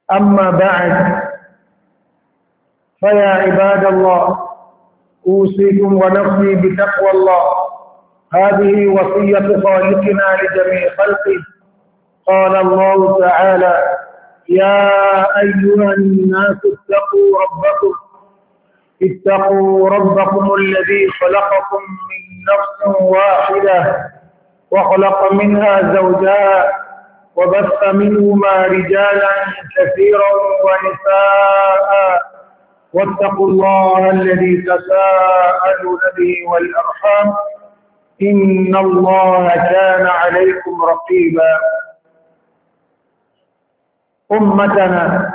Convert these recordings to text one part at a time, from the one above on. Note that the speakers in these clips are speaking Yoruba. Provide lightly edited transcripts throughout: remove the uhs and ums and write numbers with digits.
أما بعد، فيا عباد الله، أوصيكم ونفسي بتقوى الله. هذه وصية خالقنا لجميع خلقه. قال الله تعالى: يا أيها الناس اتقوا ربكم الذي خلقكم من نفس واحدة وخلق منها زوجها وبث منهما رجالا كثيرا ونساء واتقوا الله الذي تساءلون به والأرحام إن الله كان عليكم رقيبا. أمتنا،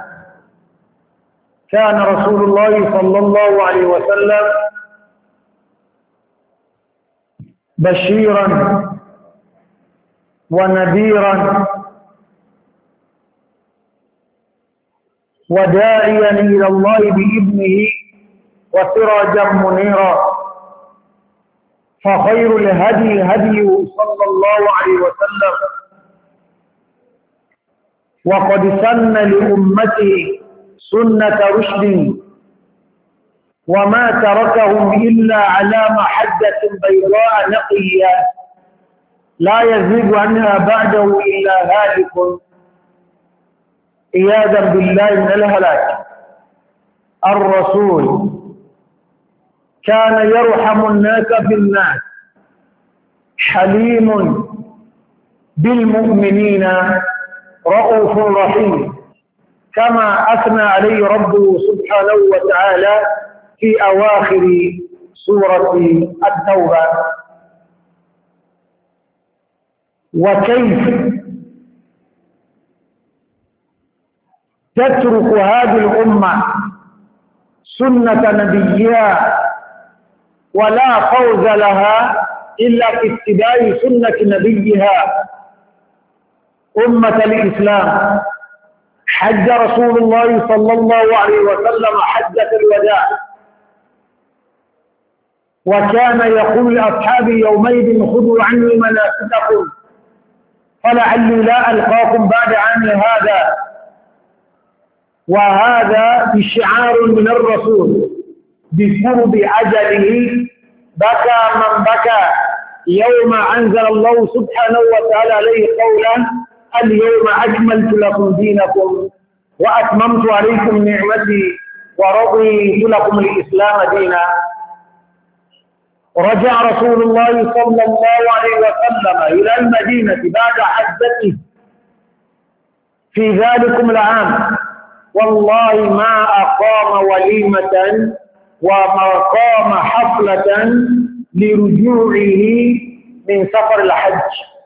كان رسول الله صلى الله عليه وسلم بشيرا ونذيرا وداعيا إلى الله بإذنه وسراجا منيرا، فخير الهدي هدي صلى الله عليه وسلم، وقد سن لأمته سنة رشد وما تركهم إلا على محجة بيضاء نقية لا يزيد عنها بعده إلا هالك عياذا بالله من الهلاك. الرسول كان يرحم الناس بالناس، حليم بالمؤمنين رؤوف رحيم، كما أثنى عليه ربه سبحانه وتعالى في أواخر سورة التوبة. وكيف تترك هذه الأمة سنة نبيها ولا فوز لها إلا في اتباع سنة نبيها؟ أمة الإسلام، حج رسول الله صلى الله عليه وسلم حجة الوداع، وكان يقول لأصحابه يومئذ خذوا عني مناسككم فلعلي لا ألقاكم بعد عام هذا. وهذا شعار من الرسول بقرب أجله. بكى من بكى يوم أنزل الله سبحانه وتعالى عليه قولا: اليوم أكملت لكم دينكم وأتممت عليكم نعمتي ورضيت لكم الإسلام دينا. رجع رسول الله صلى الله عليه وسلم إلى المدينة بعد حجته في ذلكم العام، والله ما أقام وليمة وما قام حفلة لرجوعه من سفر الحج،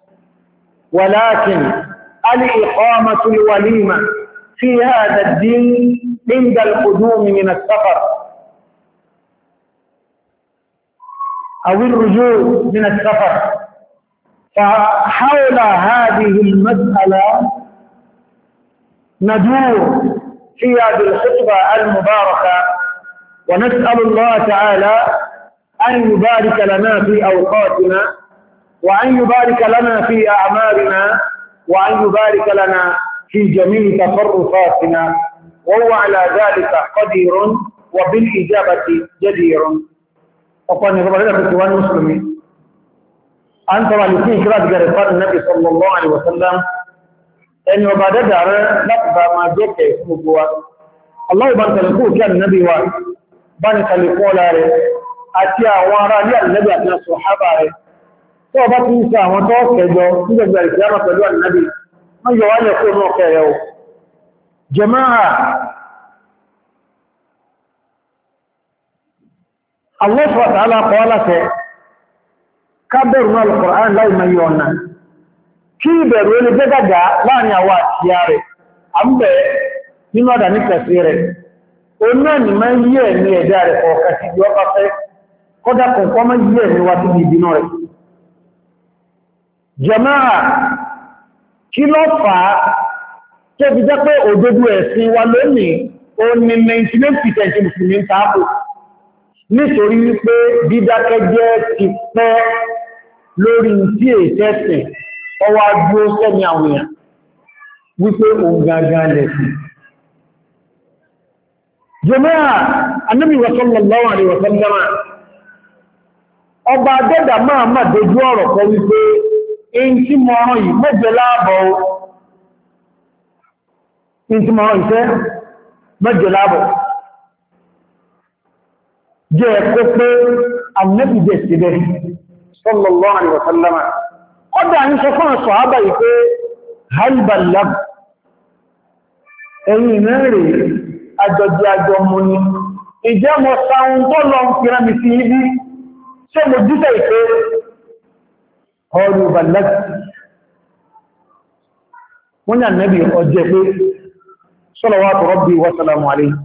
ولكن الإقامة الوليمة في هذا الدين عند القدوم من السفر أو الرجوع من السفر. فحول هذه المسألة ندور في هذه الخطبة المباركة، ونسأل الله تعالى أن يبارك لنا في أوقاتنا، وأن يبارك لنا في أعمالنا، وأن يبارك لنا في جميع تصرفاتنا، وهو على ذلك قدير وبالإجابة جدير. وقال نظام لنا في السوان المسلمين أنت والكين كرات جرفان النبي صلى الله عليه وسلم أن وبعد دار نقضى ما جوك اسمه الله بان تلقوه كان النبي بان تلقوه لاره أتيا وارا لي النبي أتنا الصحابة توبة نساء وتوكجوا نجد الإسلام فلو النبي ما يوالي يكون وكيو. جماعة، الله سبحانه وتعالى قال كبرنا القرآن لا يميونا كيبر ولجدد لا نيوات ياري أمبي نما داني كثيرة ونان ما يني داري فوكسي يوكسي كودا كوكوما يني واتي بيبينوري. جماعة kí ló fà á tó fi jẹ́ pé òdodo ẹ̀sìn wa lónìí ó ní 99% mùsùlùmí ń tààbò nítorí wípé dídákẹ́jẹ́ ti pẹ́ lórí tí èsẹ́sìn ọwá dúró sẹ́mi àwọn èèyàn wípé òun gangan lẹ̀sìn jàmáà Ànábì sallallahu alaihi wa sallam ọba dẹ́dà máa dojú ọ̀rọ̀ kọ wípé in tí mọ́ ọ̀rọ̀ yìí mẹ́jẹ láàbọ̀ jẹ́ ẹ̀kọ́ pé Ànábì jẹ́ síbẹ̀ sallallahu alaihi wa sallam ọdá ń sọ fún ọ̀sọ̀ àbá ìpé hal ballag ẹ̀yìn mẹ́rin àjọjẹ́ àjọmọ́ ni ìjẹ́ mọ̀ sáun tó lọ ń fi rámi sí ibi ṣe mo jíṣẹ́ ìpé ọrù ballag wọ́n ni Ànábì ọjẹ́ pé salawatu rabbi wa salamu alayhi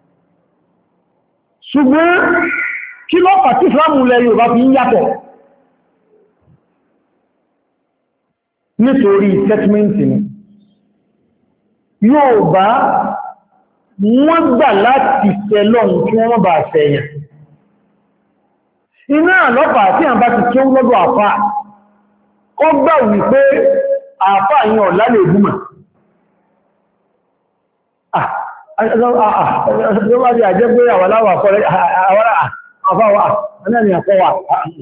ṣùgbọ́n kí ló pàtí ìsìlámù lẹ Yorùbá fi ń yàtọ̀ nítorí sẹ́tímẹ́ntì ni Yorùbá wọ́n gbà láti sẹ́lọ́n kí wọ́n bá sẹ́yàn iná àlọ́pàá tí a bá ti kí ó lọ́dọ̀ àfá ó gbà wípé àfá yìí ọ̀lá lè gúnmà àjọ́wárí àjẹ́ pé àwàláwà fọ́rẹ́ àwárá àfáwà ẹni àfọ́wà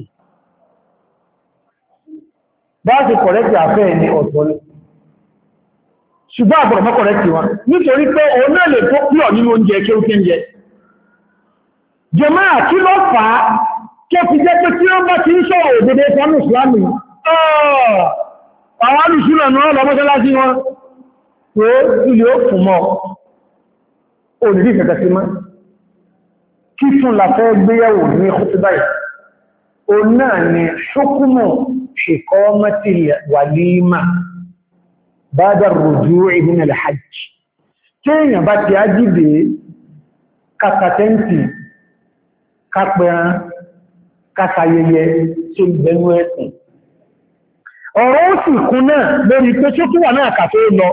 bá ti kọ̀rẹ́kì àfẹ́ ẹni ọ̀tọ̀ ni ṣùgbọ́n àbọ̀rọ̀ mọ́ kọ̀rẹ́kì wọn nítorí pé òun náà lè tó pọ̀ nínú oúnjẹ kí ó kéńjẹ jàmáà kí ló fà á kí ó fi jẹ́ pé tí ó bá ti ń sọ̀rọ̀ òdòdó fánù ìsìlámù àwọn alùsùnà náà lọ mọ́sálásí wọn pé ilé ó fún mọ́ òdìdí ìfẹ̀kẹ́ sí mọ́ kí tún la fẹ́ gbéyàwó ní khutbah o náà ni ṣókúmù iqamati walima ba'da ar-ruju' min al-hajj tí èyàn bá ti ájíde kàtàtẹ́ntì kápẹran kásayẹyẹ tí ìbẹ̀nú ẹ̀sìn ọ̀rọ̀ ó sì kún náà lórí pé tí ó tún wà náà kàfẹ́ lọ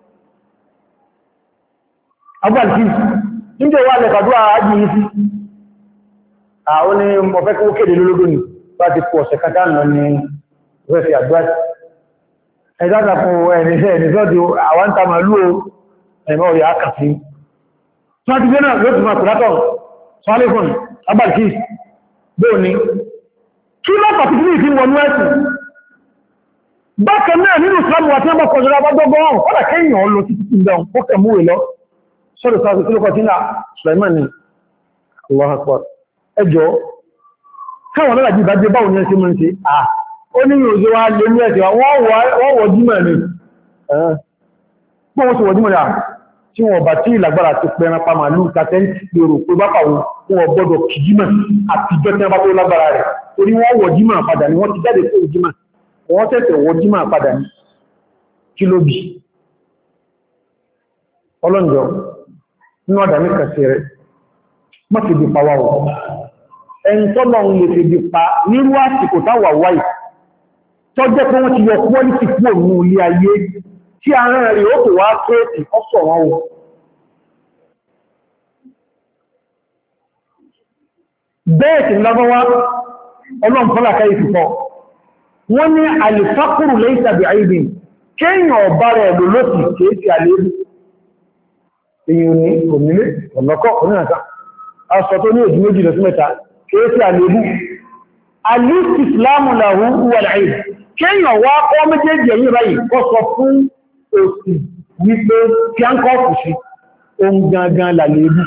agbàlùkí níjẹ́ wà lẹ́fàdúwà ájíyí sí àwọn ni mọ̀ fẹ́ kó kéde lólógún ni bá ti pọ̀ ọ̀sẹ̀ kátà lọ ní rẹ̀fẹ̀ àdúrà ẹ̀dáta fún ẹ̀nìsọ́dí àwọn tàmàlú ẹ̀mọ́ òyà ákàfí tí wọ́n ti gbé náà lóòtù máa kùrátọ̀ sọ́lẹ́fún agbàlùkí bóò ni kí lọ́pàá tí kí wọnú ẹ̀sìn bákan náà nínú Islam wà tí wọ́n bọ́ kọjọ́lá bá gbọ́gbọ́n kọ́dà kéèyàn lọ títí ìdáhùn ó kẹ̀ múwè lọ sọ́rọ̀ sáàtì tí ló kọ̀ tí náà Sulaiman ni Allahu Akbar ẹjọ́ káwọn lọ́la jí bá jẹ́ báwọn yẹn sí mọ́ sí ó ní ìròjò wá lè ní ẹ̀sẹ̀ wọ́n wọ̀ jímọ̀ ní gbọ́wọ́ sí wọ̀ jímọ̀ náà tí wọ́n bá tí ìlàgbára ti pẹran pa màálù tàtẹ́ntì lérò pé bá pàwọn wọn gbọ́dọ̀ kì jímọ̀ àtijọ́ tí wọ́n bá tó lágbára rẹ̀ torí wọ́n wọ̀ jímọ̀ padà ní wọ́n ti jáde fún jímọ̀ wọ́n tẹ̀sẹ̀ wọ̀ jímọ̀ padà ní kí ló bì ọlọ́njọ́ ní ọ̀dà ní kàṣẹ rẹ̀ má ti di pàwà ọ̀ ẹni tọ́lọ̀ ń lè fi di pa nírú àsìkò táwà wáyì tó jẹ́ pé wọ́n ti yọ quality kúrò ní ilé ayé tí ara rẹ̀ ó tó wá kéèkì ọ̀sọ̀ wọn o bẹ́ẹ̀ tí lọ́wọ́wá ọlọ́mfọ́láká ìfìfọ́ wọ́n ní alìfákùrù lẹ́yìn tàbí àìbì kéèyàn ọ̀bá rẹ̀ lò lókì kéèkì àlébù èyàn ní òmìnir ọ̀nàkọ́ onínàká aṣọ tó ní òjú méjì lọ sí mẹ́ta kéèkì àlébù alìsìsìlámù làhú wàláì kéèyàn wá kọ́ méjèèjì ẹ̀yìn báyìí kọ́ sọ fún òsì wípé kí á ń kọ́ fù sí ohun gangan làlébù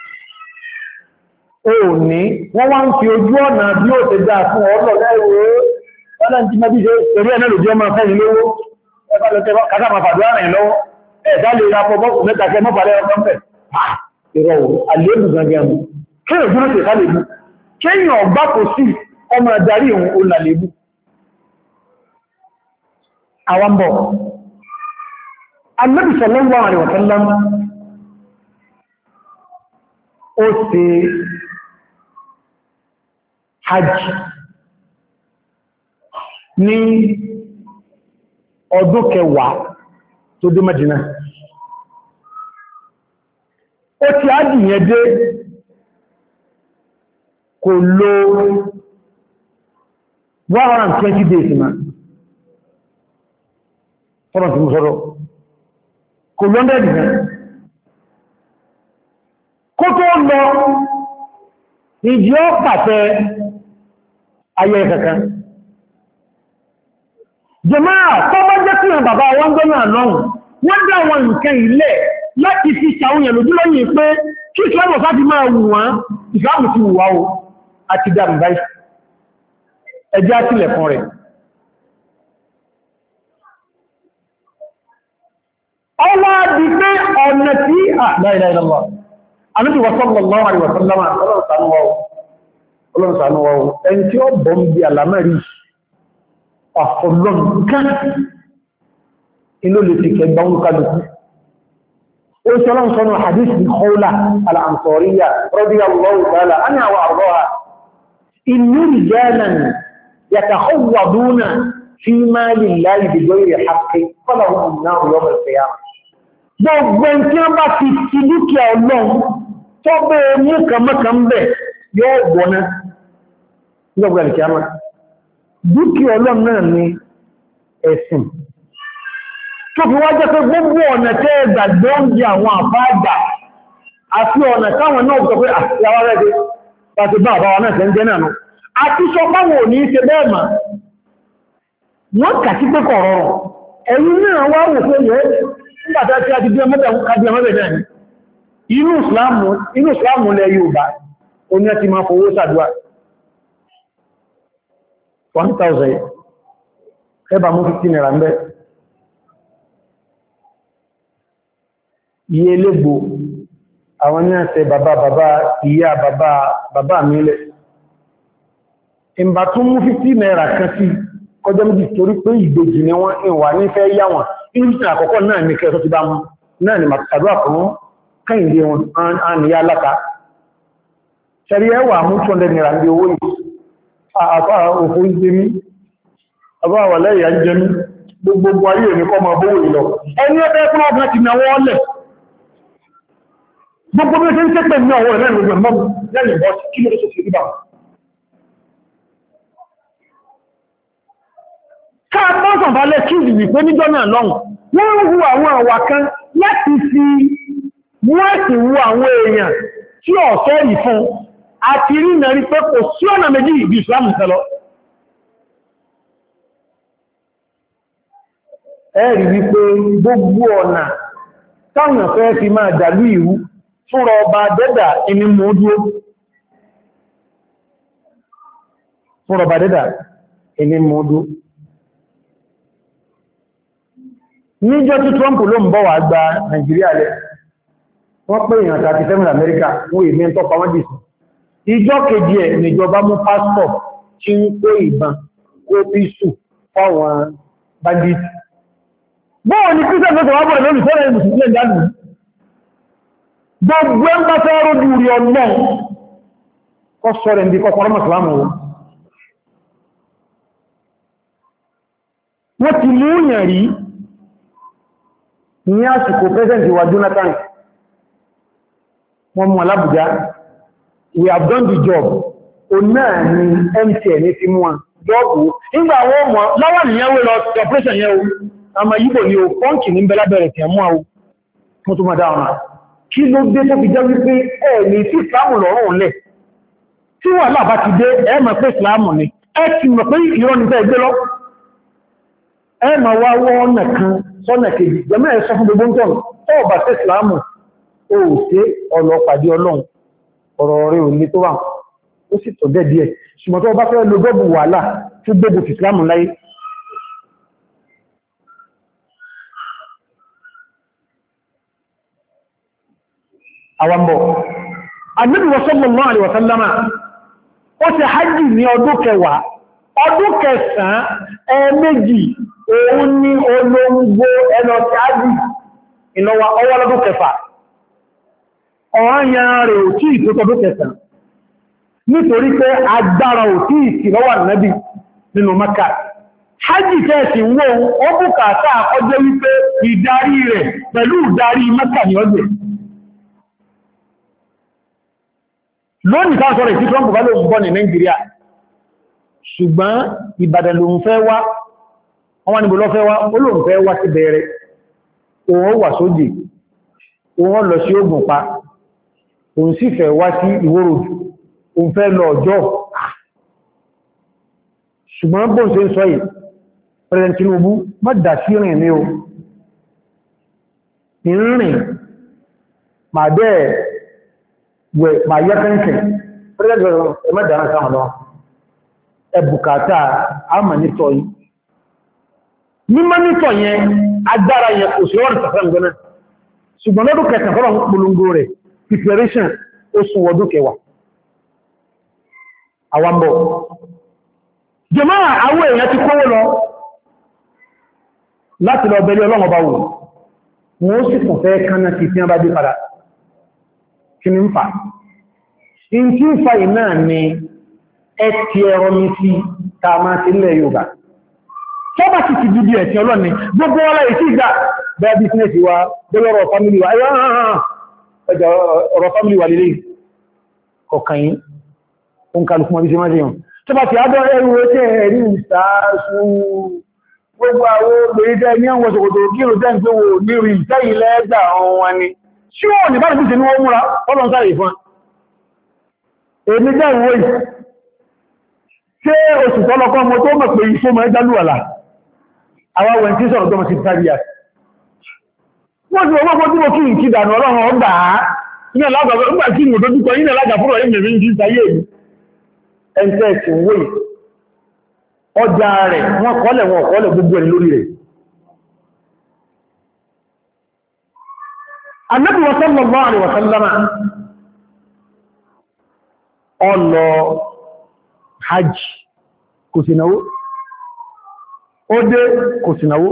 ó ní wọ́n wá ń fi ojú ọ̀nà bí ó ti dáa fún ọlọ́ lẹ́wọ́ ọlọ́n tí mẹ́bí ṣe torí ẹ̀nà lòdí ọmọ fẹ́ ìlówó kátà máa fàdúrà rìn lọ́wọ́ ẹ̀dá lè ra pọ̀ bọ́kù mẹ́ta kẹ mọ́fàlẹ́ ọgbọ́n fẹ́ ìrọ̀ àlébù gangan kéèyàn dúró tẹ̀ sálébù kéèyàn ọgbà kò sí ọmọ adarí òun ó lálébù àwọn bọ̀ Ànábì sallallahu alaihi wasallam ó ṣe hajj ní ọdún kẹwàá tó dé Mẹ́dínà ó ti hajj yẹn dé kò lò 120 days ma fọ́nà tí mo sọ́rọ̀ kò lọ́ndẹ̀ ìdìyàn kó tó lọ ìdí ó pàtẹ ayẹ kankan jàmáà tó bá jẹ́ kí bàbá wọn gbọ́nà lọ́hùn wọ́n dá wọn nǹkan ilẹ̀ láti fi ṣàwòyàn lójú lọ́yìn pé kí ìsìlámù sáti máa wù wọ́n ìsìlámù ti wùwá o àti dàmbá ẹjẹ́ àtìlẹ̀ kan rẹ̀ ọwá di pé ọ̀nà tí la ilaha illallah Ànábì sallallahu alaihi wa sallam Ọlọ́run ṣàánú wa o ẹni tí ó bọ́ ń bí àlámẹ́rí àfọlọ́n kan inú lè ti kẹgbà ń kálùkù ó sọ́lọ́n sọ́nà hadith bí Khawla al-Ansariyya radiyallahu ta'ala anha wa ardaha inna rijalan yatakhawwaduna fi mali llahi bighayri haqqin falahum an-nar yawm al-qiyamah gbogbo tí wọ́n bá fi ti dúkìá Ọlọ́run tó bẹ́ mú kàmọ́kàm bẹ̀ yóò gbọ́ná lọ́gbà al-qiyamah dúkìá Ọlọ́run náà ni ẹ̀sìn tó fi wá jẹ́ pé gbogbo ọ̀nà tẹ́ ẹgbàgbọ́ oúnjẹ àwọn àfáàgbà àti ọ̀nà táwọn náà sọ pé àyàwó rẹ̀ dé láti bá àbáwọn náà tẹ́ ń jẹ́ náà nù àti sọ páwọn òní ṣe bẹ́ẹ̀ mà wọ́n kà sí pé kọ̀ rọrùn ẹ̀yìn náà wá wò pé yẹ nígbàtà tí a ti bí ọmọdé kájí ọmọdé náà ni inú ìsìláàmù lẹ Yorùbá oní ẹti máa fowó sàdúrà 1000 ẹbà mú 15 naira ń bẹ́ iye elégbò àwọn ní àṣẹ bàbá ìyá bàbá mílẹ̀ ìbà tún mú 15 naira kan sí kọjọ́ méjì torí pé ìgbèjì ni wọ́n ìwà ní fẹ́ yá wọn ìrìsìn àkọ́kọ́ náà ní kẹsọ́ ti bá mú náà ni màtàdúrà fún kẹ́yìndé wọn àníyá aláta ṣẹ̀rí ẹwà mú 200 naira ní owó yìí àpá òfò ìjẹmí àbá wà lẹ́yà ń jẹmí gbogbo ayé ní kọ́ ma bówó ìlọ ẹni ẹgbẹ́ fún ọgbọ́n ti náwọ́ ọlẹ̀ gbogbo bí ó ṣe ń tẹ́pẹ̀ ní ọwọ́ ẹ̀rẹ́ ìgbẹ̀mọ́ mọ́ lẹ́yìn bọ́ kí ló ṣe fi rí bá káàkọ́sàn bá lẹ́ kí ìrìnì pé níjọ́ náà lọ́hùn wọ́n ń hu àwọn àwà kan láti fi wọ́n sì hu àwọn èèyàn tí ọ̀sọ́ yìí fún àti rí nàrí pé kò sí ọ̀nà méjì ìbí ìsìlámù tẹ́lọ ẹ̀rí wípé gbogbo ọ̀nà táwọn fẹ́ fi máa dàlú ìrú fúnra ọba dẹ́dà ẹni mú dúró fúnra ọba dẹ́dà ẹni mú dúró níjọ́ tí Trump ló ń bọ̀ wá gba Nàìjíríà lẹ wọ́n pè èèyàn 37 Amẹ́ríkà wọ́n èmì ń tọ́pa wọ́n dìsì ìjọ́ kejì ẹ̀ níjọba mú pásítọ̀ tí ń kó ìbọn kó píṣù fáwọn bandit bọ́ọ̀ ni kírísẹ̀ mẹ́sàn wá bọ̀rẹ̀ lórí sọ́rọ̀ ìmùsùn lè dánù gbogbo ń bá fẹ́ rójú rí ọlọ́ kọ́ sọ́rọ̀ ìdí kọ́kọ́rọ́ mọ̀sùlámù wọ́n ti mú yàn rí ní àsìkò pẹ́sẹ̀ntì wa Jonathan wọ́n mú alábùjá we have done the job o náà ni MTN ti mú wọn jọ́bù nígbà wọ́n mọ̀ láwọn ìyẹ́wó lọ operation yẹ́ o àmà yíbò ni o fọ́nkì ní bẹ́lábẹ̀rẹ̀ tí a mú àwọ́ mọ́ tó máa dáwọn kí ló dé tó fi jẹ́ wípé ẹ̀ẹ̀ni tí ìsìlámù lọ́rùn lẹ̀ tí wà láàbá ti dé ẹ mọ̀ pé ìsìlámù ni ẹ ti mọ̀ pé ìrọ́ ní fẹ́ gbé lọ ẹ mọ̀ wá wọ́n kan sọ́nà kejì jẹ́mọ́ ẹ sọ fún gbogbo nǹkan tó bá sí ìsìlámù ó ṣe ọlọ́pàdé ọlọ́run ọ̀rọ̀ rẹ̀ ò ní tó wà ó sì tọ̀ bẹ́ẹ̀ díẹ̀ ṣùgbọ́n tó bá fẹ́ lo gbọ́bù wàhálà tí gbogbo ìsìlámù láyé àwambọ̀. Ànábì sallallahu alaihi wa sallama ó ti hajji ní ọdún kẹwàá ọdún kẹsàn-án ẹ̀ẹ̀mejì òun ní olóngbò ẹlọ́tàájì ìlọ́wà ọwọ́ lọ́dún kẹfà ọ̀hányà rẹ̀ ò tí ìtótọ́dún kẹsàn-án nítorí pé agbára ò tí ìsìlọ́wà Ànábì nínú Mákà hajji tẹ́ẹ̀sì wọ́n ó bùkátà ọjọ́ wípé ìdarí rẹ̀ pẹ̀lú ìdarí Mákà ní ọjọ́ lónìí ká sọ́rọ̀ ìsí Trump bá ló ń bọ́ ní Nàìjíríà ṣùgbọ́n Ìbàdàn ló ń fẹ́ wá ọwọ́n níbo lọ fẹ́ wá ó ló ń fẹ́ wá sí bẹ̀rẹ̀ òun wà sódì òun lọ sí Ògùnpa òun sì fẹ́ wá sí ìwòrò òun fẹ́ lọ ọjọ́ ṣùgbọ́n bóun ṣe ń sọ yìí President Tinubu má dà sí rìn ní o ìrìn máa bẹ́ẹ̀ wẹ̀ máa yẹ́ kẹ́ǹkẹ́ President má dà náà sáwọn lọ ẹbùkátà àmà nítọ̀ yìí ní mọ́nítọ̀ yẹn agbára yẹn kò sí ọ̀rọ̀ tàfẹ́ ǹgbọ́nà ṣùgbọ́n lọ́dún kẹta fọ́lọ̀ ń polongo rẹ̀ preparation oṣù ọdún kẹwàá àwambọ̀ jẹmọ́ àwọn èèyàn ti kówó lọ láti lọ bẹ̀rẹ̀ ọlọ́run ọba wò wọ́n sì kàn fẹ́ kánná sí tí wọ́n bá dé padà kí ni ń fà in tí ń fa ìná ni ẹ ti ẹ̀rọ mi sí ta máa sí ilẹ̀ Yorùbá tọ́bá sì ti dìdí ẹ̀sìn ọlọ́ni gbogbo ọlá ìsí ìgbà bẹ́ẹ̀ bísínẹ́sì wa bẹ́lọ́rọ̀ fámílì wa ẹjọ́ ọ̀rọ̀ fámílì wa lélẹ́ kọ̀kan yìí ó ń kálùkù mọ́ bí sí máa jẹun tọ́bá ti adọ́ ẹrù ẹ̀tẹ́ ẹ̀rí ìsáàsù gbogbo àwọn obìnrin tẹ́ ní àwọn ṣòkòtò kí ló tẹ́ ń pé wò ní rí ìtẹ́yìn lẹ́gbà wọn ni ṣí wọ́n ní bá ní bí wọ́n múra ọlọ́n sáré fún èmi jẹ́ ìwé ṣé oṣù tọ́lọ́kọ́ ọmọ tó mọ̀ pé iṣẹ́ mọ̀ ẹjá lúwàlá àwọn àwọn tí sọ̀rọ̀ tó mọ̀ sí tàbíyà wọ́n ti wọ́n gbogbo tí mo kí n kí dànù ọlọ́run ọgbà ní alágbàgbà nígbà tí mo dójúkọ yínà lágbà fúrọ̀ yìí mẹ́rin jí sáyé mi ẹntẹ́ ti wé ọjà rẹ̀ wọ́n kọ́lẹ̀ gbogbo ẹni lórí rẹ̀ Ànábì sallallahu alaihi wasallam ọlọ hajj kò sí náwó ó dé kò sí náwó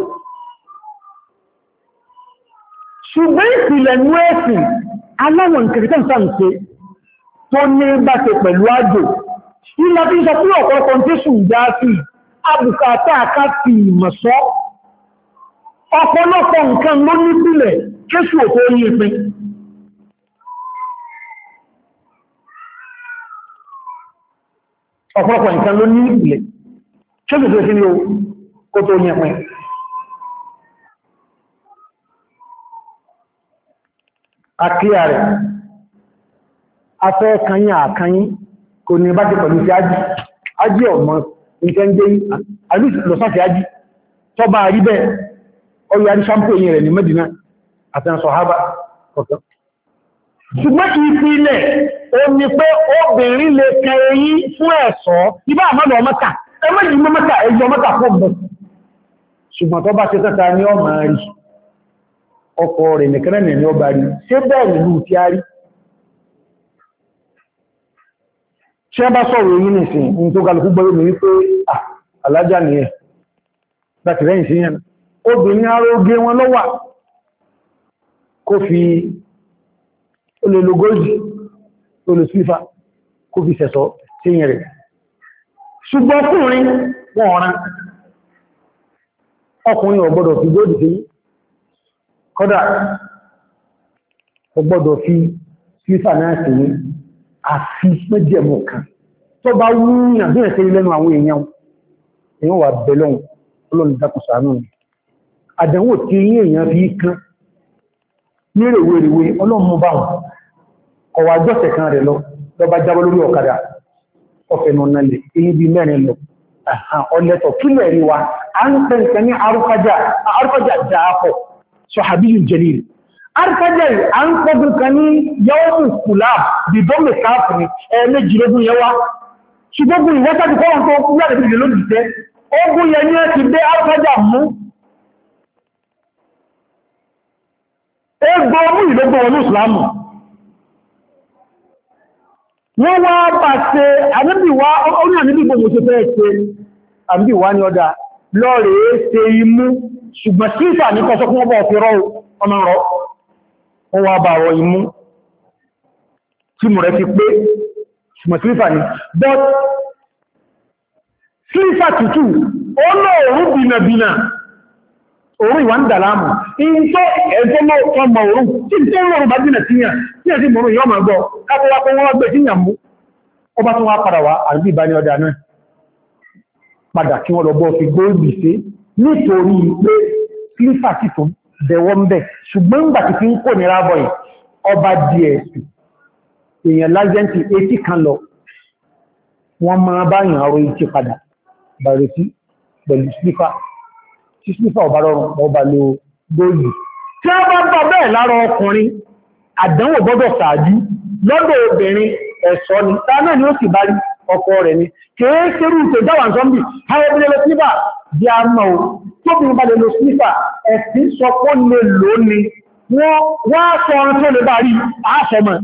ṣùgbọ́n ìpìlẹ̀ ní ẹ̀sìn aláwọn kìrìtàn sáǹsẹ́ tó ní bá ṣe pẹ̀lú àjò ilá bí sọ fún ọ̀pọ̀lọpọ̀ tẹ́sùn já sí àbùkátà àkáàtì ìmọ̀sọ́ ọ̀pọ̀lọpọ̀ nǹkan ló nípìlẹ̀ kéṣù òkú orí ìpín ọ̀pọ̀lọpọ̀ nǹkan ló ní ìpìlẹ̀ kéṣù tó sí ní kó tó ní ẹ̀pìn àkíyà rẹ̀ afẹ́ kanyí àkanyí kò ní bá ti pẹ̀lú sí ájí ọmọ ìkẹ́ndé lọ́sáfẹ́ ájí tó bá rí bẹ́ẹ̀ ọyọ́ àrí ṣámpóyìn rẹ̀ ní Mẹ́dínà àti Sàhábà ọ̀tọ̀ ṣùgbọ́n ìpìlẹ̀ o ní pé obìnrin lè kẹrẹyí fún ẹ̀ṣọ́ ibá àmọ́lọ̀ ọmọ́ta ẹmẹ́jì mọ́mọ́ta ẹjọ mọ́ta fún ọmọ ṣùgbọ́n tó bá ṣe tẹ́ta ní ọmọ rí ọkọ̀ rẹ̀ nìkanẹ̀ ní ọba rí ṣé bẹ́ẹ̀ nílùú tí a rí ṣé bá sọ̀rọ̀ yìí nìsìn ní tó kálukú gbọ́rọ̀ mi wípé alájà ni ẹ̀ láti rẹ́yìn sí yẹn obìnrin arógé wọn lọ́wà kó fi olèlógójì olùsífà kó fi sẹ̀sọ́ sí yẹn rẹ̀ ṣùgbọ́n ọkùnrin wọ́n ọ̀rán ọkùnrin ọ̀gbọ́dọ̀ fi góòdì sí kọ́dà ọgbọ́dọ̀ fi sífà náà sí ní àfi mẹ́jẹ̀mọ̀ kan tó bá wúyàn bí ẹ̀sẹ̀ lẹ́nu àwọn èèyàn wà bẹ̀lọ́un olóòrùn dákùsàánù àdánwò tí yí èèyàn fi kán ní rèwèrèwé ọlọ́mọ bá wọn ọwà jọ́sẹ̀ kan rẹ̀ lọ bá jábọ́ lórí ọ̀kadà ọ̀fẹ́ nà lè èyí bí mẹ́rin lọ ọlẹ́tọ̀ kílẹ̀ rí wa a ń tẹ́ǹtẹ́ ní arúkájá dáàpọ̀ sọ̀hábíyù jalil arúkájá yìí a ń pọ́dún kan ní yawmu kulab bìbọ́mẹ̀ káàkiri ẹ̀ẹ́mẹ́jìlógún yẹn wá ṣùgbọ́n ìwọ́sájú kọ́wọ́n tó kú láti fi lónìí tẹ́ ogun yẹn ní ti dé arúkájá mú ẹgbọ́ ọmú ìlógbò wọn ní ìsìlámù wọ́n wá bá ṣe àníbìwá orí àníbìgbò mo ṣe fẹ́ ṣe àníbìwá ní ọdá lọ́rẹ̀ ṣe imú ṣùgbọ́n sífà ní kọsọ fún ọmọ ọ̀fẹ́ rọ́ ọmọ rọ́ wọ́n wá bá rọ imú tí mú rẹ̀ fi pé ṣùgbọ́n sífà ní but sífà tútù ó lóòrùn bìnàbìnà òun ìwà ń dà láàmù in tó ẹ̀tọ́ mọ́ ọmọ òun tí tó ń rọrùn bá jìnà síyàn tí ẹ̀ sí mọ̀rún yọ́ ma gbọ́ kápọ́wá pé wọ́n gbé síyàn mú ọba tó wá padà wá àríbí ìbá ní ọdá náà padà kí wọ́n lọ bọ́ fi góòlù sí nítorí pé klífà tí tó bẹ̀wọ́ ń bẹ̀ ṣùgbọ́n ń gbà tí fi ń kò ní rábọ̀ yìí ọba dsp èèyàn lájẹ́ntì etí kan lọ wọ́n máa bá yàn àrò ìtì padà bàrẹ̀ sí pẹ̀lú slipper tí slipper ọba rọrùn ọba lo góòlù tí a bá bá bẹ́ẹ̀ lára ọkùnrin àdánwò gbọ́dọ̀ ṣáájú lọ́dọ̀ obìnrin ẹ̀ṣọ́ ni ta náà ni ó sì bá rí ọkọ rẹ̀ ni kìí ṣerú ìpè dáwà zombi àwọn obìnrin lo slipper bí a mọ̀ o tó bí wọ́n bá lè lo slipper ẹ̀sìn sọ pé lè lò ní wọ́n sọ ọ̀rọ̀ tó lè bá rí àásọmọ̀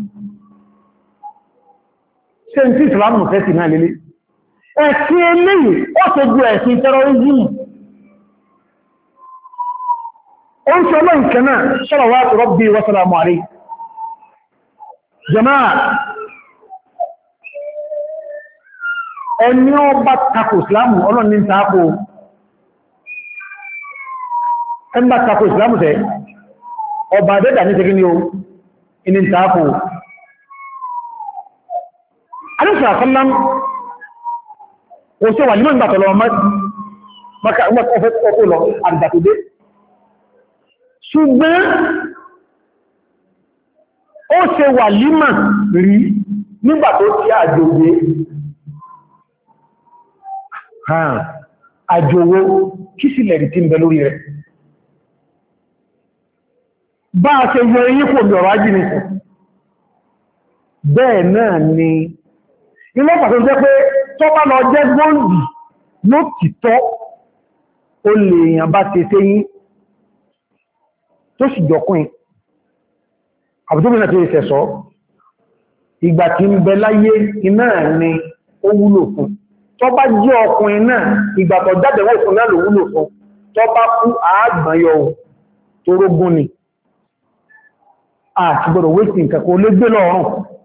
ṣe ń tí ìsìlámù fẹ́sì náà lélé ẹ̀sìn eléyìí ó tó ju ẹ̀sìn terrorism ó ń sọ lọ́n kẹ́nà salawatu rabbi wa salamu alayhi jama'a ẹni ó bá takò ìsìlámù ọlọ́ni ń takò ẹni bá takò ìsìlámù tẹ́ ọba dẹ́dà ní tẹ́kí ní o inú takò alẹ́sà àkọ́lá òṣè wà nímọ̀ ìgbàtọ̀lọ maka ọfẹ́ ọkọ̀ lọ àdìdàtòdé ṣùgbọ́n ó ṣe wà límọ̀ rí nígbàtó tí àjòwé àjòwó kí sí lẹ̀rí tí ń bẹ lórí rẹ̀ bá a ṣe yọ eyín kò lọ̀rọ̀ ajínigbẹ̀ bẹ́ẹ̀ náà ni ilé pàtó jẹ́ pé tó bá lọ jẹ́ gbóǹdì ló tìtọ́ ó lè èèyàn bá ṣe séyín tó sì jọkùn àbútóbìnà tó ṣẹ̀ sọ ìgbà tí ń bẹ láyé iná ni ó wúlò fún tó bá jẹ́ ọkùnrin náà ìgbà tó jáde wọ́n fún náà ló wúlò fún tó bá kú àágbànyọ tó rógún ni àti gbọ́dọ̀ wéṣì nǹkan kò lé gbé lọ́rùn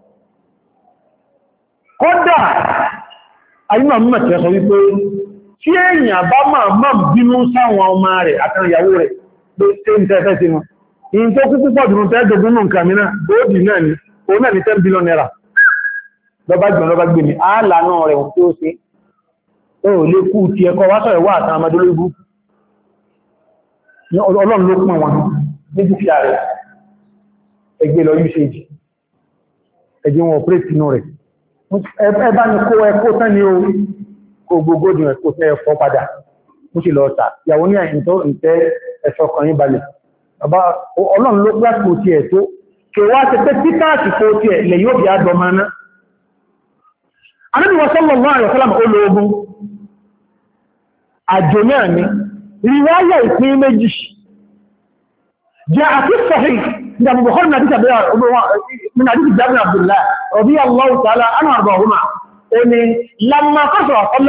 kódà ayúmọ̀ mímọ̀ tí ó sọ wípé tí èèyàn bá máa bínú sáwọn ọmọ rẹ̀ àtàrí ìyàwó rẹ̀ pé tí ń tẹ́fẹ́ sí wọn in tó kú púpọ̀ dùn tẹ́jọgún nù nǹkan mìíràn bóòdì náà ni òun náà ni 10 billion naira lọ́bá gbé mi ààlà náà rẹ̀ tí ó ṣe ó lè kú ti ẹkọ́ wá sọ̀rọ̀ wà àtàwọn amadológú ọlọ́run ló pọ̀ wọn ní dúkìá rẹ̀ ẹgbẹ́ lọ usage ẹgbẹ́ wọn operate inú rẹ̀ ẹbá ní kó ẹkó tán ní orí kó gbogbo dùn ẹkó tẹ́ ẹfọ́ padà ó sì lọ ọ̀tà ìyàwó ní àyìn tó ń tẹ́ ẹ̀ṣọ́ kan yín balẹ̀ ọlọ́run ló gbásùkò tí ẹ̀ tó kèwàá ti pé títààsì kó tí ẹ̀ lè yóò bí àdọ́ máa ná Ànábì sallallahu alaihi wasallam olóogun àjò náà ni riwáyà ìpín méjì jẹ́ àti sahih عند أبو بخار من حديث جابر بن عبد الله رضي الله تعالى عنه وارضاهما ان لما قصر صلى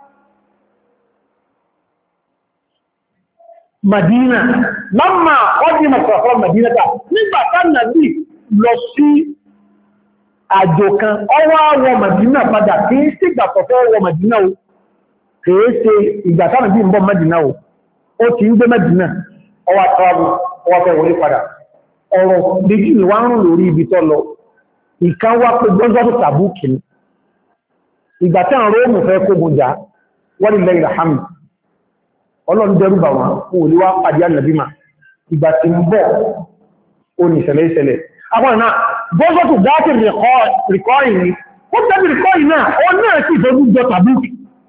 مدينة لما قدم صلى الله مدينة nígbà tí Ànábì lọ sí àjò kan ó wá wọ Mádínà padà kì í sí ìgbà tó fẹ́ wọ Mádínà o kì í ṣe ìgbà tí Ànábì ń bọ̀ Mádínà o ó ti ń gbé Mádínà ó wá travel ó wá fẹ́ wọlé padà ọ̀rọ̀ méjì ni wá ń rùn lórí ibi tó lọ ìkan wá pé gbọ́njọ́ tó Tàbúkì ní ìgbà tí àwọn Róòmù fẹ́ kógun jà wọ́n ni lẹ́yìn àhámi Ọlọ́run dẹ́rù bà wọn kó wòlé wá pàdé Ànábì mà ìgbà tí ń bọ̀ ó ní ìṣẹ̀lẹ̀ àwọn náà gbọ́njọ́ tó dáàtì rìkọ́ì ní ó tẹ́bí rìkọ́ì náà ó náà sì fẹ́ gbújọ Tàbúkì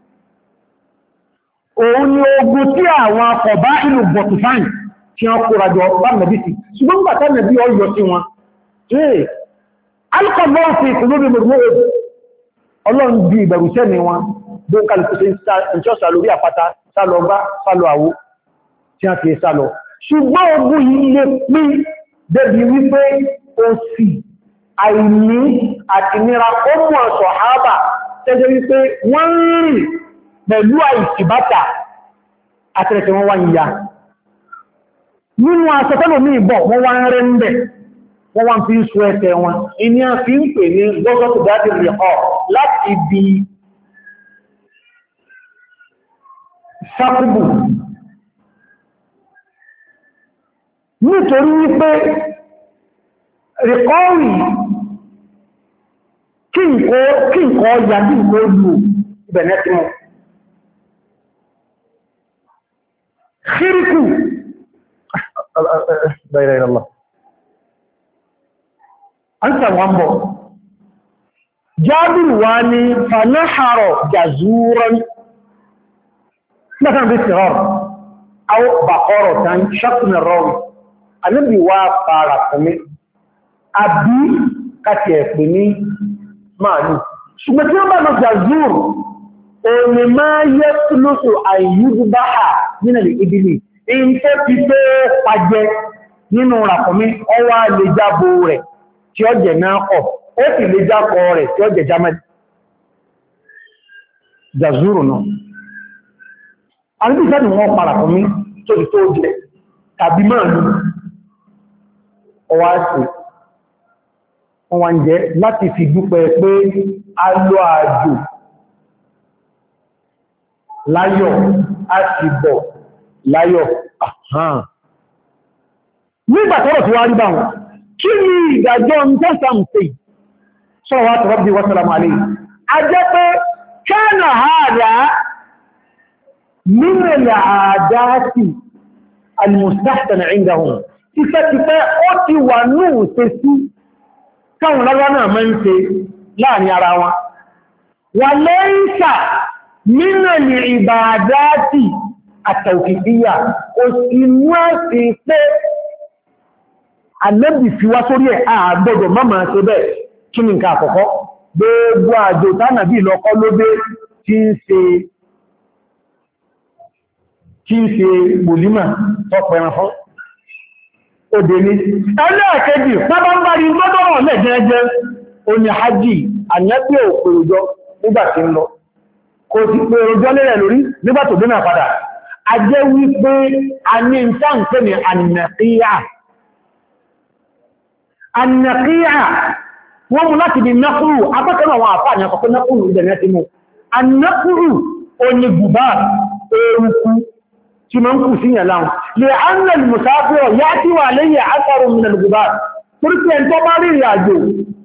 òun ni ogun tí àwọn akọ̀bá ìlú bọ̀tùfáìn tí wọ́n kóra jọ bá nàbí sí ṣùgbọ́n gbà tẹ́ nàbí ọyọ sí wọn ẹ̀ alkọ̀lọ́ fi ìkùnlórí mọ̀rọ̀ Ọlọ́run bí ìbẹ̀rùsẹ́ ni wọn bó ń kàlùkù sí ìṣọ́sà lórí àpáta sálọ bá sálọ àwó tí wọ́n fi sálọ ṣùgbọ́n ogun yìí lè pín débi wípé òṣì àìní àti nira ó mú ọ̀sọ̀ àábà tẹ́jẹ́ wípé wọ́n rìn pẹ̀lú àìsìbátà àtẹ̀rẹ̀tẹ̀ wọn wá ń ya nínú asọ̀tọ́lò ní ìbọ̀ wọ́n wá ń rẹ̀ ń bẹ̀ wọ́n wá ń fi ń sọ ẹsẹ̀ wọn iní a fi ń pè ní gọ́gọ́tù dáadé rẹ̀ ọ̀ láti bí sákúbù nítorí wípé rẹ̀kọ́rì kí nǹkan ọjà bí nǹkan lù ìbẹ̀nẹ́ tí wọ́n ṣíríkù la ilaha illallah an samu an bọ̀ Jábìrì wá ní fanáhàrọ̀ jàzúrán مثلا باستغار او بقرة شق من الراوي النبي وفارقني ابي كتيفني مالو ثم تبقى مجزور وما يسلس ان يذبح من الابل ان تبقى pàjẹ nínú ràkúnmí ó wá lè jábọ̀ rẹ̀ tí ó jẹ náà kọ̀ ó sì lè jákọ̀ rẹ̀ tí ó jẹ jámẹ́ jazuru náà àwọn ìfẹ́ ni wọ́n para fún mi tó di tó jẹ tàbí máa ní ọwá sí wọ́n wá ń jẹ láti fi dúpẹ́ pé a lọ àjò láyọ̀ a sì bọ̀ láyọ̀ nígbàtọ́rọ̀ tí wá rí bá wọn kí ni ìdájọ́ ń tẹ́sàm sí salawatu rabbi wa salamu alayhi a jẹ́ pé kana hada من العادات المستحسن عندهم تفتفى أوتي ونو تسي كان لنا من تي لا نراوا وليس من العبادات التوقيفية وسنوا في النبي في وصوري àgbọ́dọ̀ mama ṣe bẹ́ẹ̀ kí ni nǹkan àkọ́kọ́ gbogbo àjò tánàbí lọ́kọ́ lóbe tí ń ṣe kí ń ṣe mòlímà tọpẹran fún òdè ní ẹlẹ́ẹ̀kejì pápánbárí gbọ́dọ̀rọ̀ lẹ́gẹ́gẹ́ oní hajji àyẹ́bí òpèròjọ nígbàtí ń lọ kò sí pèròjọ lẹ́rẹ̀ lórí nígbàtí ó dínà padà a jẹ́ wípé a ní ìtànkẹ́ ní annaqiyya wọ́n mú láti bí nákúrù apákan àwọn àfáà ní àkọ́kọ́ nákúrù ìdẹ̀nẹ́ ti mú annaquru oní gùbá eruku tí ma ń kù sí yàn láhùn lè annal musafiro yá tí wà lẹ́yìn asarun min al-gubar torípé ẹn tó bá rí ìrìnàjò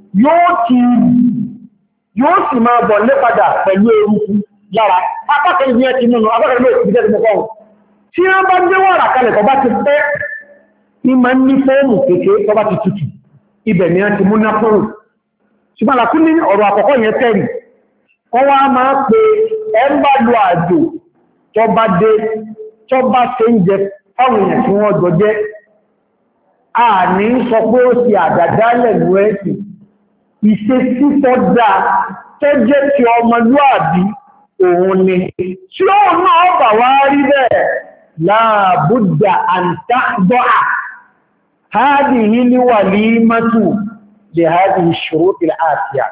yóò sì máa bọ̀ lé padà pẹ̀lú eruku lára apákan ìbí ẹ ti múnú apákan ìbí ẹ ti mọ́kọ́ tí wọ́n bá gbé wàrà kalẹ̀ tó bá ti pẹ́ ní ma ní fóòmù kéèké tó bá ti tutù ibẹ̀ ni a ti mú nápòrò ṣùgbọ́n àkún ní ọ̀rọ̀ àkọ́kọ́ yẹn tẹ́rì wọ́n wá máa pe ẹ ń bá lo àjò tó bá dé tó bá ṣe ń jẹ fáwọn èèyàn tí wọ́n jọ jẹ́ a ní sọ pé ó sì àdàdálẹ̀ lú ẹ̀sìn ìṣe títọ́ dáa tó jẹ́ ti ọmọlúàbí òun ni tí ó náà bà wá rí bẹ́ẹ̀ láàbùdà àǹtàgbọ́à هذه الوليمة لهذه الشروط الآتية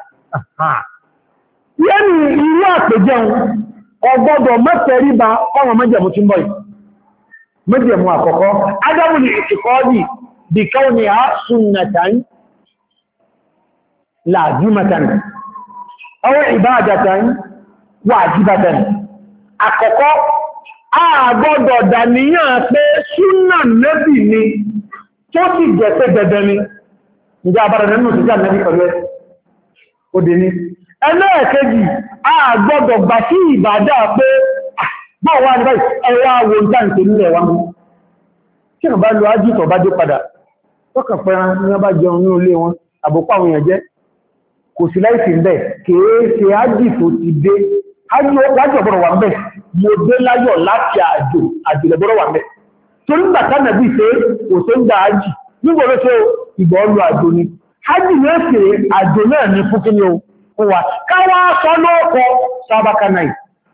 يعني إلا تجاو ọgbọ́dọ̀ mẹ́tẹ̀ríba ọmọ mẹ́jẹ̀mú tí ń bọ̀ yìí mẹ́jẹ̀mú àkọ́kọ́ adamu ni ìtìkọ́dì bí káwọn ha sunnatan lazimatan aw ibadatan wajibatan àkọ́kọ́ a gbọ́dọ̀ dàníyàn pé súnnà nẹ́bì ni tó sì jẹ́ pé dandan ni ìjọ àbára nínú ìjọ ànẹ́bì pẹ̀lú òdè ní ẹlẹ́ẹ̀kejì a gbọ́dọ̀ gbà sí ìbádà pé bọ́ wà ní báyìí ẹwà wo ń tàn tè nílẹ̀ wa mú kí wọ́n bá lo ájútọ̀ bá dé padà tọ́kà fẹ́ran ní wọ́n bá jẹun ní ilé wọn àbòpá àwọn èèyàn jẹ́ kò sí láìsí ń bẹ̀ kèé ṣe ájì tó ti dé ájì ọ̀bọ̀rọ̀ wà ń bẹ̀ mo dé láyọ̀ láti àjòlẹ̀bọ̀rọ̀ wà ń bẹ̀ torí gbàtà nàbí ṣe kò tó ń gba ájì nígbò ló ṣe ìgbọ̀ ọlù àjò ni ájì ní ẹ̀sẹ̀ àjò náà ní fún kí ni ó wà káwá sọ lóòkọ sábàkà night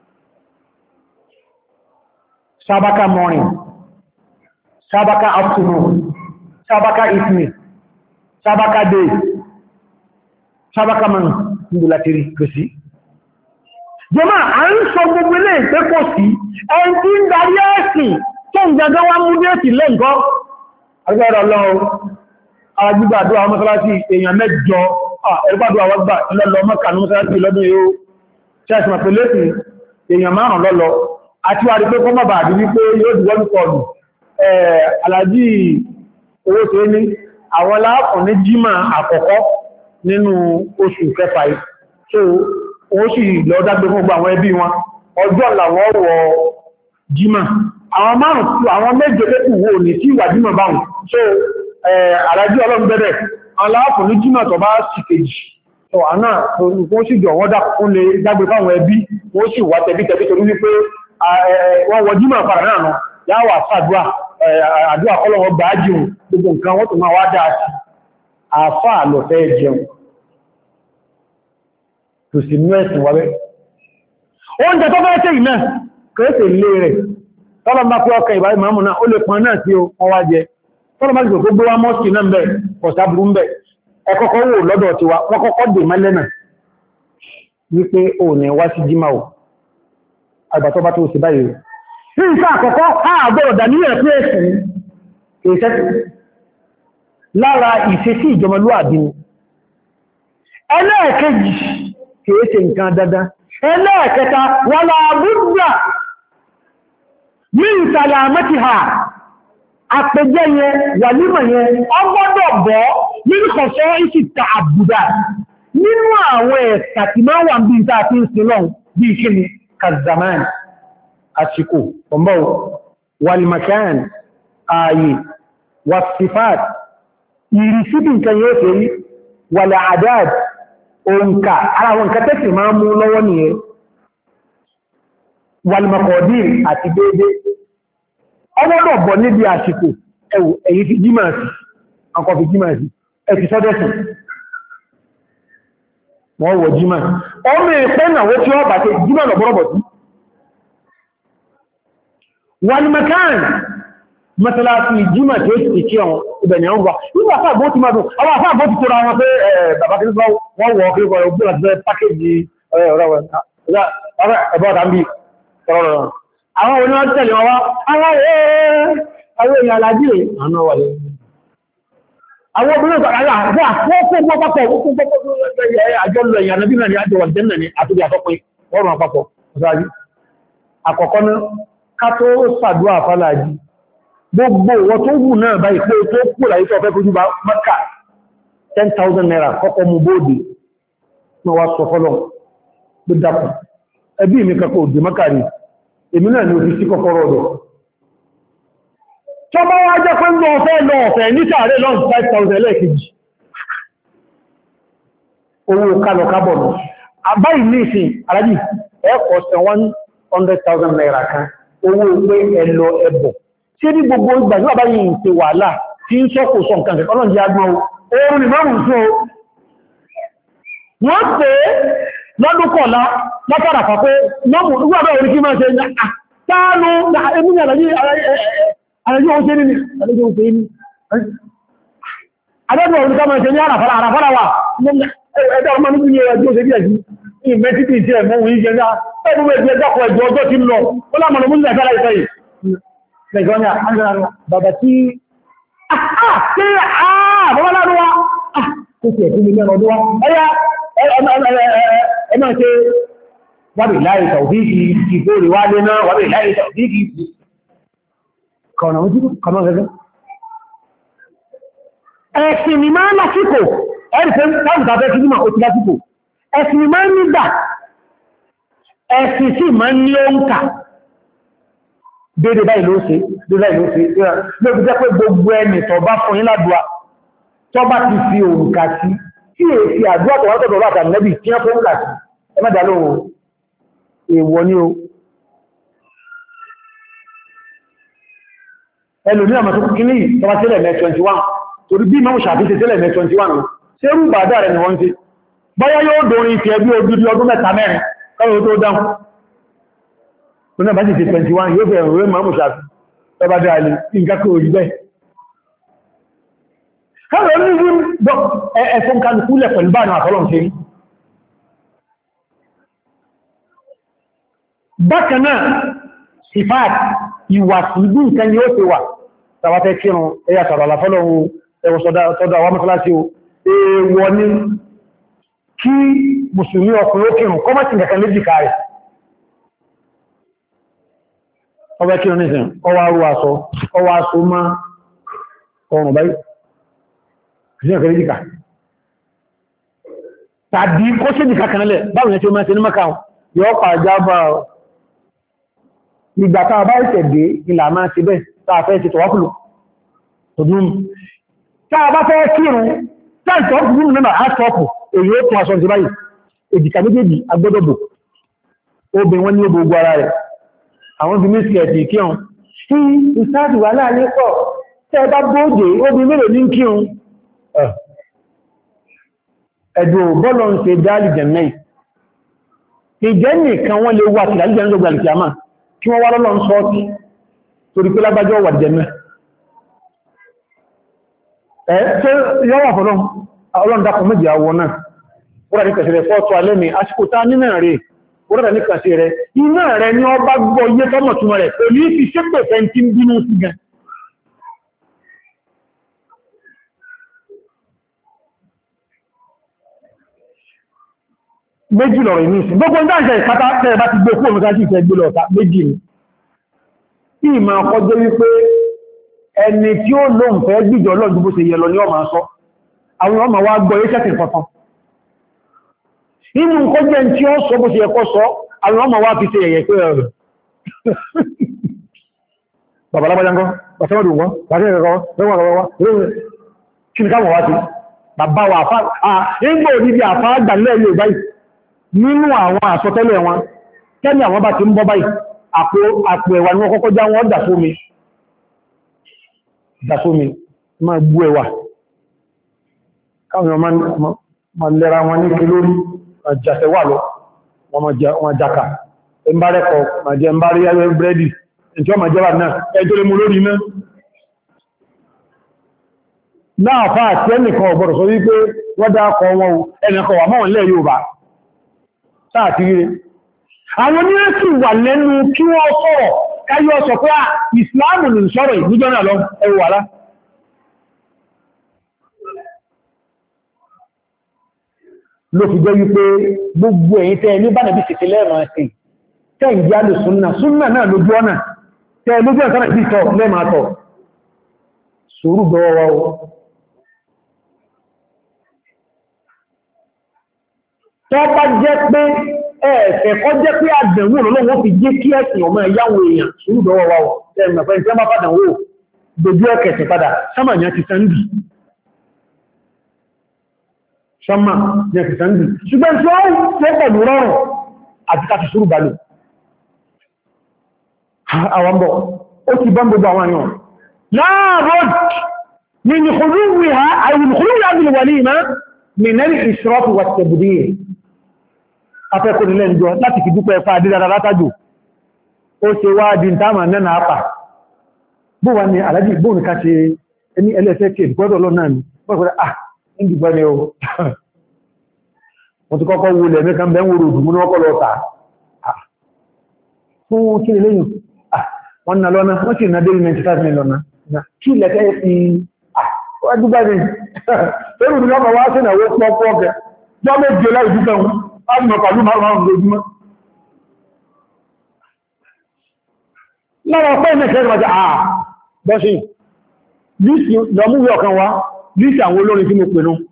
sábàkà morning sábàkà afternoon sábàkà evening sábàkà day sábàkà man nígbòlátìrí gbèsí jọmọ́ à ń sọ gbogbo ilé ìpé kò sí ẹn tí ń darí ẹ̀sìn tó ń gẹ́gẹ́ wá mú déètì lẹ́ǹkọ́ agbára lọ́wọ́ agbígbàdó àwọn mọ́sálásí èèyàn mẹ́jọ ẹgbàdó àwọn gbà lọ́lọ́ mọ́kà ní mọ́sálásí lọ́dún yóò ṣẹ́sì mọ̀ pẹ̀lú èsì èèyàn márùn lọ́lọ́ àti wà rí pé kọ́mọ̀ bà dì wípé yóò dìwọ́ ní kọlù alájí owó tó ní àwọn láàpọ̀ ní jímà àkọ́kọ́ nínú oṣù kẹfà yìí so wọ́n sì lọ dágbé fún gbogbo àwọn ẹbí wọn ọjọ́ làwọn wọ jímà àwọn márùn tí àwọn méje lẹ́kù wò ní tí ìwà jímà báhùn so alájí ọlọ́run bẹ̀rẹ̀ aláàpọ̀ ní jímà tó bá sì kejì sọ àná wọ́n sì jọ wọ́n dákùn lè dágbé fáwọn ẹbí wọ́n sì wà tẹ̀bí torí wípé wọ́n wọ jímọ̀ fara náà nà yáwà sàdúà àdúà kọ́lọ̀wọ́ gbà á jẹun gbogbo nǹkan wọ́n tó máa wá dáa sí àfá àlọ́fẹ́ jẹun tó sì mú ẹ̀sìn wáwẹ́ oúnjẹ tó fẹ́ tẹ́ ìná kẹ́ẹ̀sẹ̀ lé rẹ̀ tọ́lọ́mbá pé ọkà ìbáyé máa mú náà ó lè pọn náà tí wọ́n wá jẹ tọ́lọ́mbá ti gbogbo wá mọ́sí náà bẹ̀ kọ̀sáburú ń bẹ̀ ẹkọ́kọ́ wò lọ́dọ̀ ti wa wọ́n kọ́kọ́ dè mẹ́lẹ́nà wípé ò ní wá sí jímà ò àgbàtọ́ bá tó sì báyìí ní ìsá àkọ́kọ́ àgbọ̀rọ̀ dàníyàn pé ẹ̀sìn kèèṣẹ́ lára ìṣesí ìjọmọlúwàbí ni ẹlẹ́ẹ̀kejì kèèṣe nǹkan dandan ẹlẹ́ẹ̀kẹta wala budda min salamatiha àpẹjẹ́ yẹn wàlímọ̀ yẹn ọgbọ́dọ̀ bọ́ nínú kọ̀ṣọ́ ìsìta àbùdá nínú àwọn ẹ̀ka tí máa wà bí ìta àti ìsinlọ́n bí ìṣẹ́ni kazaman àsìkò ọmọ walimakan ààyè wasifat ìrìsíbì nǹkan yóò fẹ́ rí wàlẹ̀ àdáàd òǹkà ara wọn nǹkan tẹ́sì máa mú lọ́wọ́ nìyẹn walimakọ̀dín àti déédé ọgbọ́dọ̀ bọ̀ níbi àsìkò ẹwù èyí fi jímà sí ọkọ̀ fi jímà sí ẹ̀fì sọ́dẹ̀sùn wọ́n wọ̀ jímà ọmọ ìpẹ́ náà wó tí ó bàtẹ̀ jímà lọ̀bọ̀rọ̀bọ̀ sí walimakan mọ́sálásí jímà tí ó ti kí ọ̀hún ìbẹ̀ni ọ̀hún wà nígbà fà bó ti máa dùn àwọn àfáà bó ti tó ra wọn pé bàbá kí wọ́n wọ́ kí wọ́n gbé láti fẹ́ pákéjì ọ̀rọ̀ àwọn oníwọ́n tẹ̀lé wọn wá àwọn èèyàn alájí àná wà lè àwọn obìnrin ọ̀tọ̀ àyà wọ́n fún pápọ̀ àjọ́lọ èèyàn náà bí náà ni àjọ wà jẹ́ ní àtúbí àtọ́pin ọrùn àpapọ̀ ọ̀sáájú àkọ́kọ́ náà ká tó sàdúrà fàlàjí gbogbo wọ́n tó wù náà báyìí pé tó kú láyé tó fẹ́ fojú bá Mẹ́kà 10,000 naira kọ́kọ́ mú bóòdì ní wá sọ fọ́lọ́ ló dákùn ẹbí mi kakọ̀ òdì Mẹ́kà rí èmi náà ni ó fi sí kọ́kọ́rọ́ ọ̀dọ̀ tó bá wá jẹ́ pé lọ ọ̀fẹ́ ní sàárẹ̀ lọ́n 5,000 lẹ́ẹ̀kejì owó kálọ̀kábọ̀ lọ àbáyìí ní ìsìn alájì ẹ̀kọ́ sẹ 100,000 naira kan owó pé ẹlọ ẹbọ̀ tí ní gbogbo ìgbà ní àbáyìí ń ṣe wàhálà tí ń sọ́kò sọ nǹkan kẹ̀kọ́ náà jẹ́ agbọ́n oòrùn ni márùn-ún fún wọ́n pé lọ́dún kọ̀ọ̀lá látàrà pàpẹ́ mọ́mù nígbàbẹ̀ orí kí máa ṣe táánú ẹmúnì àrẹ́jú oúnjẹ ní adẹ́gbẹ̀ orí ká máa ṣe ní àràfàrà wà ẹgbẹ́ ọmọ níbi ní ẹjọ́ òṣèlú ẹ̀jú ìmẹ́títì ìṣẹ́ ẹ̀mọ́wò yíjẹ ní ẹgbẹ́ ẹgbẹ́ ẹjọ́kọ̀ ẹjọ́ ọjọ́ tí ń lọ ó lámọ̀nà mú nílẹ̀ ìfẹ́ yìí lẹ́gbọ́nà bàbá tí bàbá ládúwá kó tí ẹ̀kú mi mẹ́rin ọdún wá ẹ̀yà ẹ̀mọ́ ṣe wábì láì tàwíkì ìgbóòrè wá lé náà wábì láì tàwíkì kọ̀nà gẹ́gẹ́ ẹ̀sìn ni máa lásìkò ẹ̀rìfẹ́ láwùtàfẹ́ kí nímọ̀ ó ti lásìkò ẹ̀sìn ni máa nígbà ẹ̀sìn sí máa ní oúnkà dédé báyìí ló ṣe lóbi jẹ́ pé gbogbo ẹni tó bá fún yín ládùá tó bá ti fi òǹkà sí tí èsì àdúrà tó wátọ̀dọ̀ láta nẹ́bì tí wọ́n fún òǹkà sí ẹmẹ́dà lóhun èèwọ̀ ní o ẹlòmí àmà tó kí ní tọba sílẹ̀ mẹ́ 21 torí bí máa ṣàfíṣẹ́ sílẹ̀ mẹ́ 21 ṣe rú bàdá rẹ̀ ni wọ́n ti bọ́yá yóò dórin ti ẹbí ojú ọdún mẹ́ta mẹ́rin kọ́rọ̀ tó dáhùn tó náà bá sì ti 21 yóò fẹ́ ẹ̀rọ máa ṣàfí tọba dáa ní nǹkan kò rí bẹ́ẹ̀ kọ́rọ̀ ní ẹ̀fún kan kúlẹ̀ pẹ̀lú bá náà tọ́lọ̀ ṣe bákan náà sifat ìwà sí bí nǹkan ni ó ti wà tàwátẹ́ kírun ẹyà sàrọ̀lá fọ́lọ́run ẹwọ sọ́dọ̀ àwọn mọ́sálásí o èèwọ̀ ni kí mùsùlùmí ọkùnrin ó kírun kọ́mọ̀tí nǹkan méjì káàrẹ̀ ọwẹ́ kírun nìsìn ọwọ́ arú aṣọ má ọrùn báyìí nǹkan méjì ká tàbí kó sí nìkan kanálẹ̀ báwọn yẹn tí ó máa ń ṣe ní mọ́kà yọ́ pàjábà ìgbà tàà bá ìṣẹ̀dé ìlà máa ti bẹ́ tàà fẹ́ ti tọ̀wákùlù tòdún tàà bá fẹ́ kírun tàà ìtọ̀wákùlù nínú àtọ́pù èyí ó tún aṣọ ti báyìí èjìká méjèèjì agbọ́dọ̀bò obìn wọn ní ó gbogbo ara rẹ̀ àwọn bí mísìkẹ̀ẹ̀tì kí wọn tí ìsáàdì wà láàrin pọ̀ tẹ́ bá bóòdè obìn mélòó ní kí wọn ẹ̀dùn bọ́lọ̀ ń ṣe dáàlì jẹ̀mẹ́ ìjẹ́ nìkan wọ́n lè wà tí dáàlì jẹ̀mẹ́ gbogbo alìkìyàmá kí wọ́n wá lọ́lọ́ ń sọ́ọ̀tì torí pé lágbájọ́ wà jẹ̀mẹ́ tó yọ́wà fọ́lọ́n ọlọ́ndàkọ̀ méjì àwọ̀ náà wọ́n ní kẹsẹ̀rẹ̀ fọ́ọ̀tọ̀ alẹ́mì àsìkò tá nínú rẹ̀ wọ́n ní kẹsẹ̀ rẹ̀ iná rẹ̀ ní ọba gbọ́ iye tọ́mọ̀ túnmọ̀ rẹ̀ kò ní fi ṣépè fẹ́ntí ń bínú sí gan méjì lọ̀rọ̀ ìní ìsìn gbogbo ń dáṣẹ́ ìpátá tẹ́ẹ̀ bá ti gbé fún òmìnira sí ìfẹ́ gbé lọ́ta méjì ni ìmọ̀ ọkọ̀jẹ́ wípé ẹni tí ó lóun fẹ́ gbìjọ lọ́dún bó ṣe yẹ lọ ní ọmọ sọ àwọn ọmọ wa gbọ́ yẹ́ sẹ́kì kankan inú kó jẹ́ tí ó sọ bó ṣe yẹ kọ́ sọ àwọn ọmọ wa fi ṣe yẹ̀yẹ̀ pé ọ̀rọ̀ babalábájángọ́ bàtẹ́wọ̀dù wọn bàtẹ́wọ̀dù kí ni káwọn wá sí bàbá wa àfá ìgbò níbi àfá àgbàlẹ̀ ilé báyìí nínú àwọn àsọtẹ́lẹ̀ wọn tẹ́lì àwọn bá ti ń bọ́ báyìí àpò ẹ̀wà ni wọ́n kọ́kọ́ já wọn dàsómi máa gbú ẹ̀wà káwọn ma lẹ́ra wọn ní kí lórí àjàtẹ̀wà lọ wọn jaka ẹmbárẹ́kọ̀ ma jẹ ẹmbárí ayẹ́ brẹ́dì ẹ̀tí ọmọ jẹ́wà náà ẹjọ́ lè mú lórí iná náà fà àti ẹnìkan ọ̀gbọ̀rọ̀ sọ wípé wọ́n dákọ̀ wọn ẹnìkan wà mọ́wọ̀n lẹ́ Yorùbá sáàtì rí àwọn ní ẹ̀sì wà lẹ́nu kí wọ́n sọ̀rọ̀ káyọ́ sọ pé ìsìláàmù ní sọ̀rọ̀ ìgbìjọ́ náà lọ ẹwù wà lá ló fi jẹ́ wípé gbogbo ẹ̀yin tẹ́ ní bánàbí sètè lẹ́ẹ̀mà sí tẹ́ ìdí alò súnnà náà lójú ọ̀nà tẹ́ lójú ọ̀nà sí tọ́ lẹ́ẹ̀mà tọ̀ sùúrù gbọ́wọ́ tọ́ bá jẹ́ pé ẹ̀ẹ̀fẹ̀ kọ́ jẹ́ pé àdẹ̀wò lọ́wọ́ fi jẹ́ kí ẹ̀sìn ọmọ ẹ̀yáwó èèyàn sùúrù gbọ́wọ́ ẹ̀mẹ̀fẹ́ tí wọ́n bá padà wò dojú ẹ̀kẹ̀ẹ̀sẹ̀ padà sámàyàn ti sẹ́ndì sọ́mà ní ẹ̀kẹ̀sẹ̀ndì ṣùgbọ́n tí ó fẹ́ pẹ̀lú rọrùn àti káti ṣúrù balò àwọ̀mbọ̀ ó ti bọ́n gbogbo àwọn àyàn láàrọ̀d ni nìkòlúwì ha àìwùnkòlúwì àbìlìwàlì ìmá mìnẹ́rì ìṣọ́pù wà tẹ̀bùdí afẹ́kùnrinlẹ̀ ìjọ láti fi dúpẹ́ fà dídára látàjò ó ṣe wá di ìtàmà náà àpà bó wà ní alájì bóòrùn ká ṣe ẹni ẹlẹ́sẹ̀ kí ìgbọ́dọ̀ lọ náà ni ìgbìgbọ́ ni o wọ́n ti kọ́kọ́ wulẹ̀ mẹ́kan bẹ́ ń wòrò òdùmú ní ọkọ̀ lọ́ta fún kí ni lẹ́yìn wọ́n na lọ́nà wọ́n sì na dé 95 million lọ́nà kí lẹ́kẹ́ fi wọ́n dúgbà ní ẹrù ní ọmọ wá sí ìnáwó pọ́pọ́ ọ̀gẹ́ jọ́ méje láì dúpẹ́ wọn á mọ̀ pàlú márùn-ún lójúmọ́ lára ọpẹ́ ìmẹ́kẹ́ ìrọ̀jà bọ́sí lọ́múwẹ́ ọ̀kan wá lísì àwọn olórin tí mo pè náà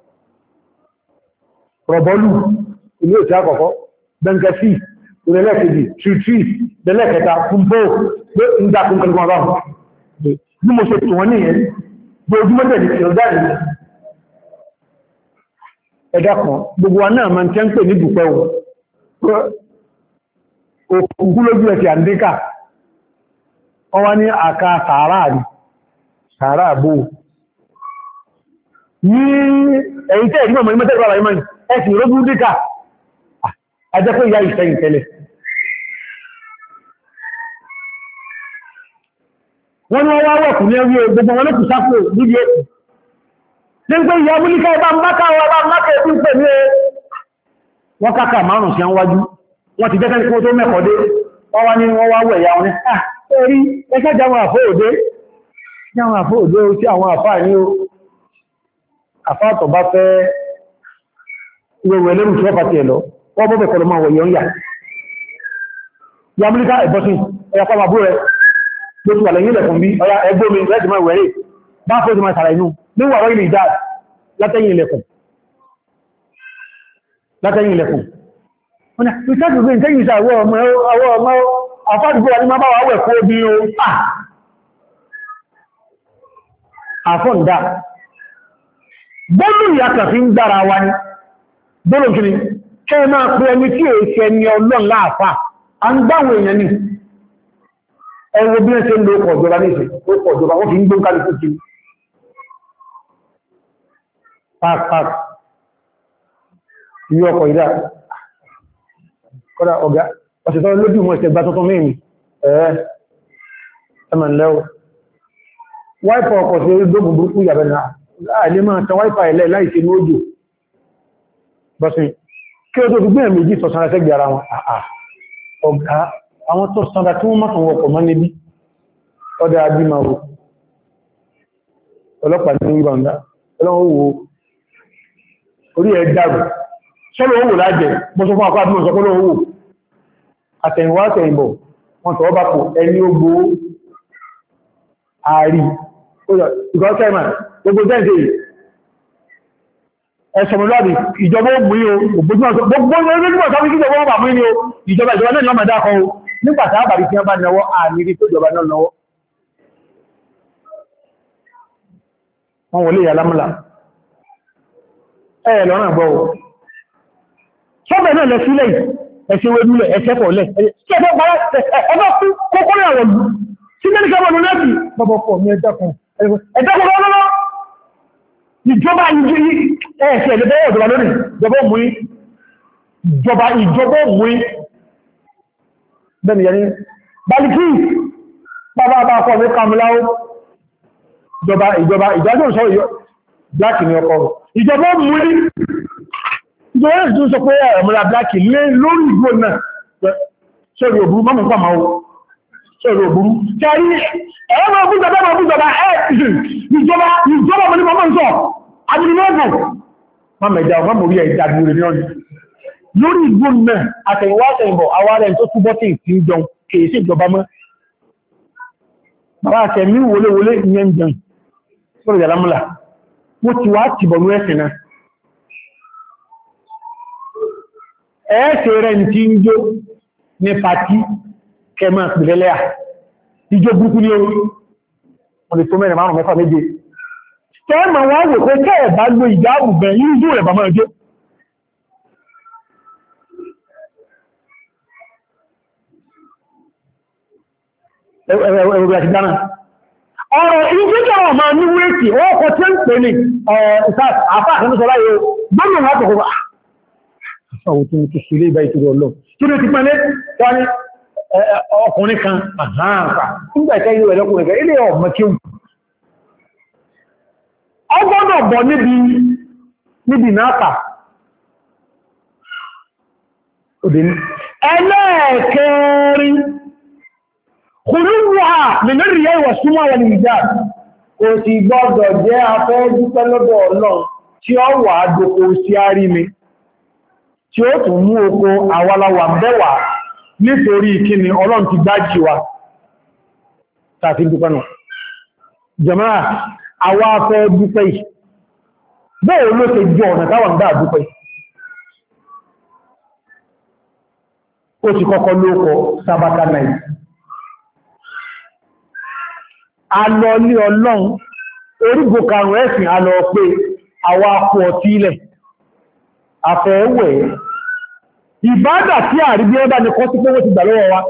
rọ̀bọ́lù ilé òtí àkọ́kọ́ bẹ́ǹkẹ́sì ìrẹ́lẹ́kẹ́jì tìrìtì lẹ́lẹ́kẹta fúnpó pé ń dá fún kẹlùkọ́ ọ̀rọ̀ bí mo ṣe tí wọ́n ní ẹ̀ gbogbo ní ìrọ̀dá ìrìn ẹ̀dá kan gbogbo wa náà máa ń tẹ́ ń pè ní dùpẹ́ òkú lójú ẹ̀sì àndíkà wọ́n wá ní àka sàárà bó ní ẹ̀yìn tẹ́ ìdí mọ̀mọ̀ ní mẹ́tẹ́rọ àwà ìmọ̀ ẹ̀sìn ìrógún díkà ajẹ́kọ́ ìyá ìṣẹ́yìn tẹ́lẹ̀ wọ́n ni wọ́n wá wọ́kù ní ẹwí gbogbo wọn lókù sápò níbi èkù ní pé ìyá múlíkà ẹbá mákà ẹbí ń pè ní wọ́n kákà márùn sí wájú wọ́n ti jẹ́kẹ́ kó tó mẹ́kọ̀ọ́dé wọ́n wá ní wọ́n wá wẹ̀ ya wọn ní ẹ̀rí ẹgbẹ́ jáwọn àfóòdé tí àwọn àfáà ní àfáàtọ̀ bá fẹ́ ìwẹ̀wẹ̀ lẹ́rù tí wọ́n fàtí ẹ̀lọ wọ́n bọ́ bẹ̀kọ́ lọ máa wọ̀yọ̀ ń yà yàmúlíká ẹ̀bọ́sìn ẹ̀yà pàmà bú rẹ̀ ló ti wà lẹ́yìn ilẹ̀kùn bí ọya ẹgbómi rẹ̀dì máa wẹ̀rẹ̀ bá fẹ́ ìdíma sàrà inú ní wà rọ́yìn ìdá látẹ́yìn ilẹ̀kùn wọ́n ni ìtẹ́jùgbé ìtẹ́yìn ìsàwọ́ ọmọ àfáàdùgbò wà ní máa bá wà wẹ̀ kó bí o àfọ́ǹdà bọ́lù ìyàkà fi ń dára wa ní gbọ́nà kìíní kẹ́ máa pẹ́ ẹni tí èsì ẹni ọlọ́n láàfà a ń gbáwọn èèyàn ní ẹwọ bí wọ́n ṣe ń lo ọkọ̀ ìjọba ní ìsìn ọkọ̀ ìjọba wọ́n fi ń gbó kálukú kí pàápàá ìyí ọkọ̀ ìdá kọ́dá ọ̀gá ọ̀sẹ̀tọ́ lójú mọ́ ìṣẹ̀gbà tuntun mẹ́rin ẹmà lẹ́wọ̀ wáìpọ̀ ọkọ̀ sí orí gbógun burúkú yàbẹ̀ náà láàrín máa tan wáìpà ilẹ̀ láìsí ní òjò bọ́sìn kí ó tó fi gbìyàn méjì sọ sára sẹ́gbẹ̀ ara wọn ọ̀gá àwọn tó sára tí wọ́n máa wọkọ̀ mọ́ níbi ọdá ajímáwò ọlọ́pàá ní ìbàndá ọlọ́wọ́ orí ẹ̀ dàrú sọ́lọ́ owó lájẹ̀ mọ́ sọ fún àkọ́ àdúmọ̀ sọpọ́lọ́ owó àtẹ̀yìnwá àtẹ̀yìnbọ̀ wọn tọ́wọ́ bá kò ẹni ó gbó ààrí ìgọ́sẹ̀mà gbogbo jẹ́ ẹ̀sọ̀mọ̀lọ́bì ìjọba ó mú yíò gbogbo orílẹ̀-èdè sọ́bí kí ìjọba ó bà mú yíò ìjọba náà lọ́mà dákọ̀ ó nígbàtà àbàrí tí wọ́n bá náwọ́ àmìrí tó ìjọba náà náwọ́ wọ́n wọlé ìyàlámùlà ẹ̀ lọ́nà gbọ́ sọ́bẹ̀ náà lẹ sílẹ̀ ẹ̀ṣẹ́ wẹ́dúlẹ̀ ẹ̀ṣẹ́ pọ̀lẹ̀ ìjọba ẹ̀ẹ̀ṣẹ̀ ẹ̀lẹ́bẹ̀ẹ́ ìjọba lónìí ìjọba mú bẹ́ni yẹni baliki bàbá bá kọ́ ní kàmìláwó ìjọba ìjọba sọ black ni ọkọ̀ ìjọba mú ní ìjọba ìjọba sọ pé ẹ̀mọ́ra black lé lórí ìgbò náà sọ́rọ̀ òbúrú mọ́mù pàmáwó sọ́rọ̀ òbúrú kẹrí ẹ̀rọ ọgbújọba ìjọba mọ́ ní mọ́mọ́ sọ adìrìmọ́gbò mọ́mẹ̀dà ọmọ orí ẹ̀dà gbúrú ní ọdún lórí ìgbò náà àtẹ̀yìnwáṣẹ̀ ìbọ̀ àwárẹ̀ tó túbọ́ tí ìpín jọ kèé sí ìjọba mọ́ bàbá àtẹ̀mí wọléwọlé ìyẹn jẹun sọ́rọ̀ ìjàlámúlà wọ́n ti wá tìbọ̀nú ẹ̀sìn náà ẹ̀ẹ́sẹ̀ rẹ̀ tí ń jó ní pàtí kẹmọ́ ìpìlẹ̀lẹ́à ìjọ burúkú ní orí wọ́n lè tó mẹ́rin márùn mẹ́fà méje kẹ́ẹ̀mọ̀ wọ́n wò pé kẹ́ẹ̀ bá gbé ìjáàbù bẹ̀ yíjú rẹ̀ bá máa jẹ́ ẹ̀rọ àti dáná ọ̀rọ̀ ìjẹ́jọ́ àwọn máa ní wéèkì wọ́n kọ tí ó ń pè ní àfáà kan tó sọ láyé gbọ́nà látọ̀kọ́ àwọn tó ti ṣe ilé ìbá ìtòrò ọlọ́ tí ó ti pẹ́lẹ́ wọ́n ní ọkùnrin kan àhánfà nígbàtẹ́ ilé ẹ̀lọ́kùnrin kan ilé ọmọ kí ó gbọ́dọ̀ bọ̀ níbi náà ẹlẹ́ẹ̀kẹrin kùrúwà mìnírì yẹ́ ìwọ̀ súnmọ́ wọn ìjà kò sì gbọ́dọ̀ jẹ́ afẹ́ dúpẹ́ lọ́dọ̀ Ọlọ́run tí ó wà dókò sí àrí mi tí ó tún mú oko àwàláwà bẹ́wà nítorí kíni Ọlọ́run ti gbájì wa tàbí dúpẹ́ náà jàmáà àwa afẹ́ dúpẹ́ yìí bẹ́ẹ̀ ló ṣe jọ ọ̀nà táwọn gbà dúpẹ́ ó ti kọ́kọ́ lóòkọ́ sábátà náà alọ́ ní Ọlọ́run orígbò karùn ẹ̀sìn alọ́ pé àwa akọ ọtí ilẹ̀ àfẹ́ẹ̀wẹ̀ ìbádà tí àríbí ẹbá ní kọ́ sí pé wọ́n ti gbà lọ́wọ́ wa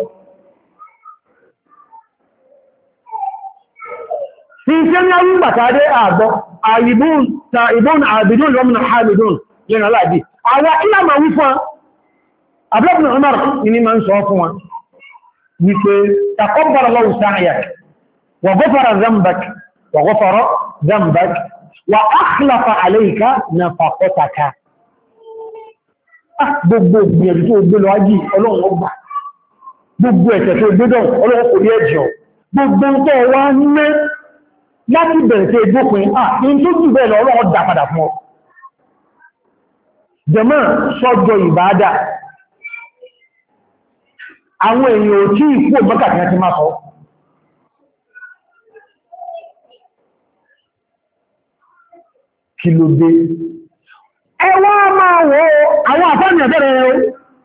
tí iṣẹ́ ní àwọn ìgbàtàdé àgbọ́ ìbọn àbìdún lọ́mìnà hamidun yẹn aláàdì àwa ilá ma wí fún abúlọ́pùnà Umar ní ma ń sọ fún wọn wípé taqabbala Allahu sa'yak وغفر ذنبك وغفر ذنبك وأخلف عليك نفقتك gbogbo ìgbìyànjú tó gbé lọ ájí Ọlọ́run ọgbà gbogbo ẹ̀ṣẹ̀ tó gbé dán Ọlọ́run kò rí ẹjọ́ gbogbo tó wá ní láti bẹ̀rẹ̀ tí ẹgbópin in tó jù bẹ́ẹ̀ lọ Ọlọ́run dá padà fún ọ jẹ́mọ́ sọ́jọ́ ìbádà àwọn èèyàn ò tí ìkú òmọ́kàtí ti máa sọ kí ló dé ẹwà máa wò àwọn àfáàmì ọ̀bẹ̀rẹ̀ rẹ̀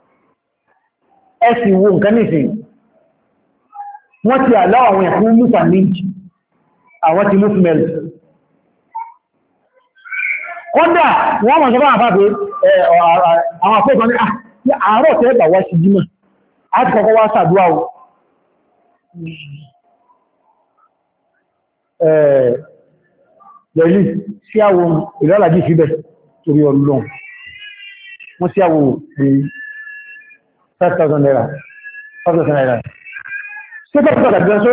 ẹ̀sì wo nǹkan nìsìn wọ́n ti àláwọ̀ àwọn ẹ̀kún mùsà méjì àwọn ti mùsùmẹ̀lì kọ́dà wọ́n mọ̀ sọ́bọ̀ àfáàfẹ́ àwọn àfẹ́kọ́ ní àárọ̀ tẹ́ bà wá sí jímọ̀ á ti kọ́kọ́ wá sàdúwà o lẹ́lí sí àwọn ìrọ́làjí síbẹ̀ torí ọlọ́run wọ́n sí àwọn 5,000 naira 5,000 naira ṣe tẹ́ pẹ̀lú àjẹ́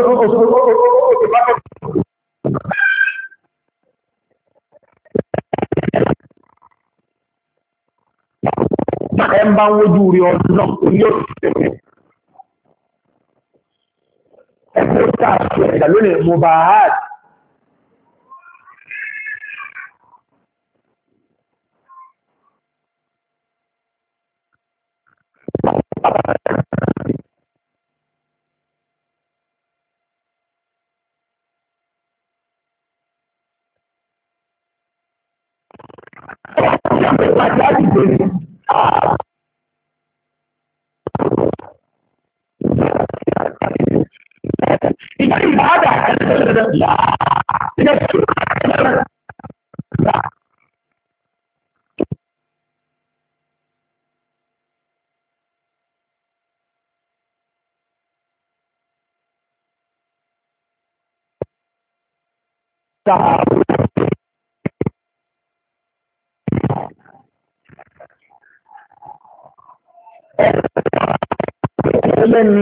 ẹ ń bá ń wójú rí ọdún náà orí òṣìṣẹ́ ẹgbẹ́ tààkì ẹ̀dà lónìí mubahad ẹlẹ́ni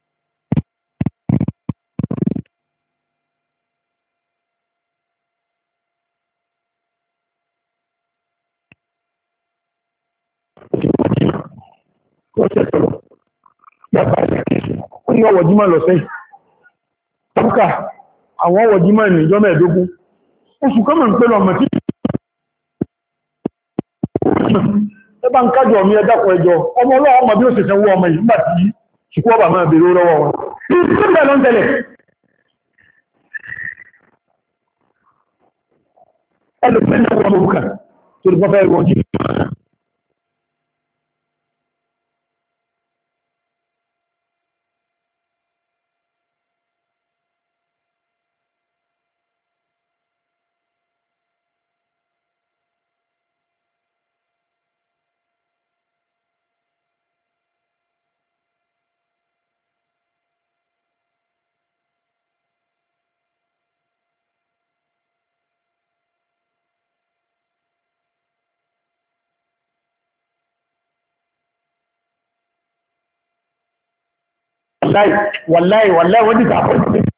ó ní ọwọ̀ jímọ̀ lọ sẹ́yìn tọ́bùkà àwọn ọwọ̀ jímọ̀ ní ìjọ mẹ́ẹ̀dógún oṣù kọ́mọ̀ ń pẹ́lú ọmọ tí ẹbá ń kájọ ọmọ ẹdákọ̀ ẹjọ́ ọmọ ọlọ́wọ́ ọmọ bí ó sì sanwó ọmọ yìí nígbàtí ṣùkú ọba máa bèèrè lọ́wọ́ wọn ìpínlẹ̀ ló ń tẹ̀lẹ̀ ẹlùpínlẹ̀ ọmọ òkúkà tó rí pọ́fẹ́ ìwọ̀n jí wàláì wọ́n dìkà fún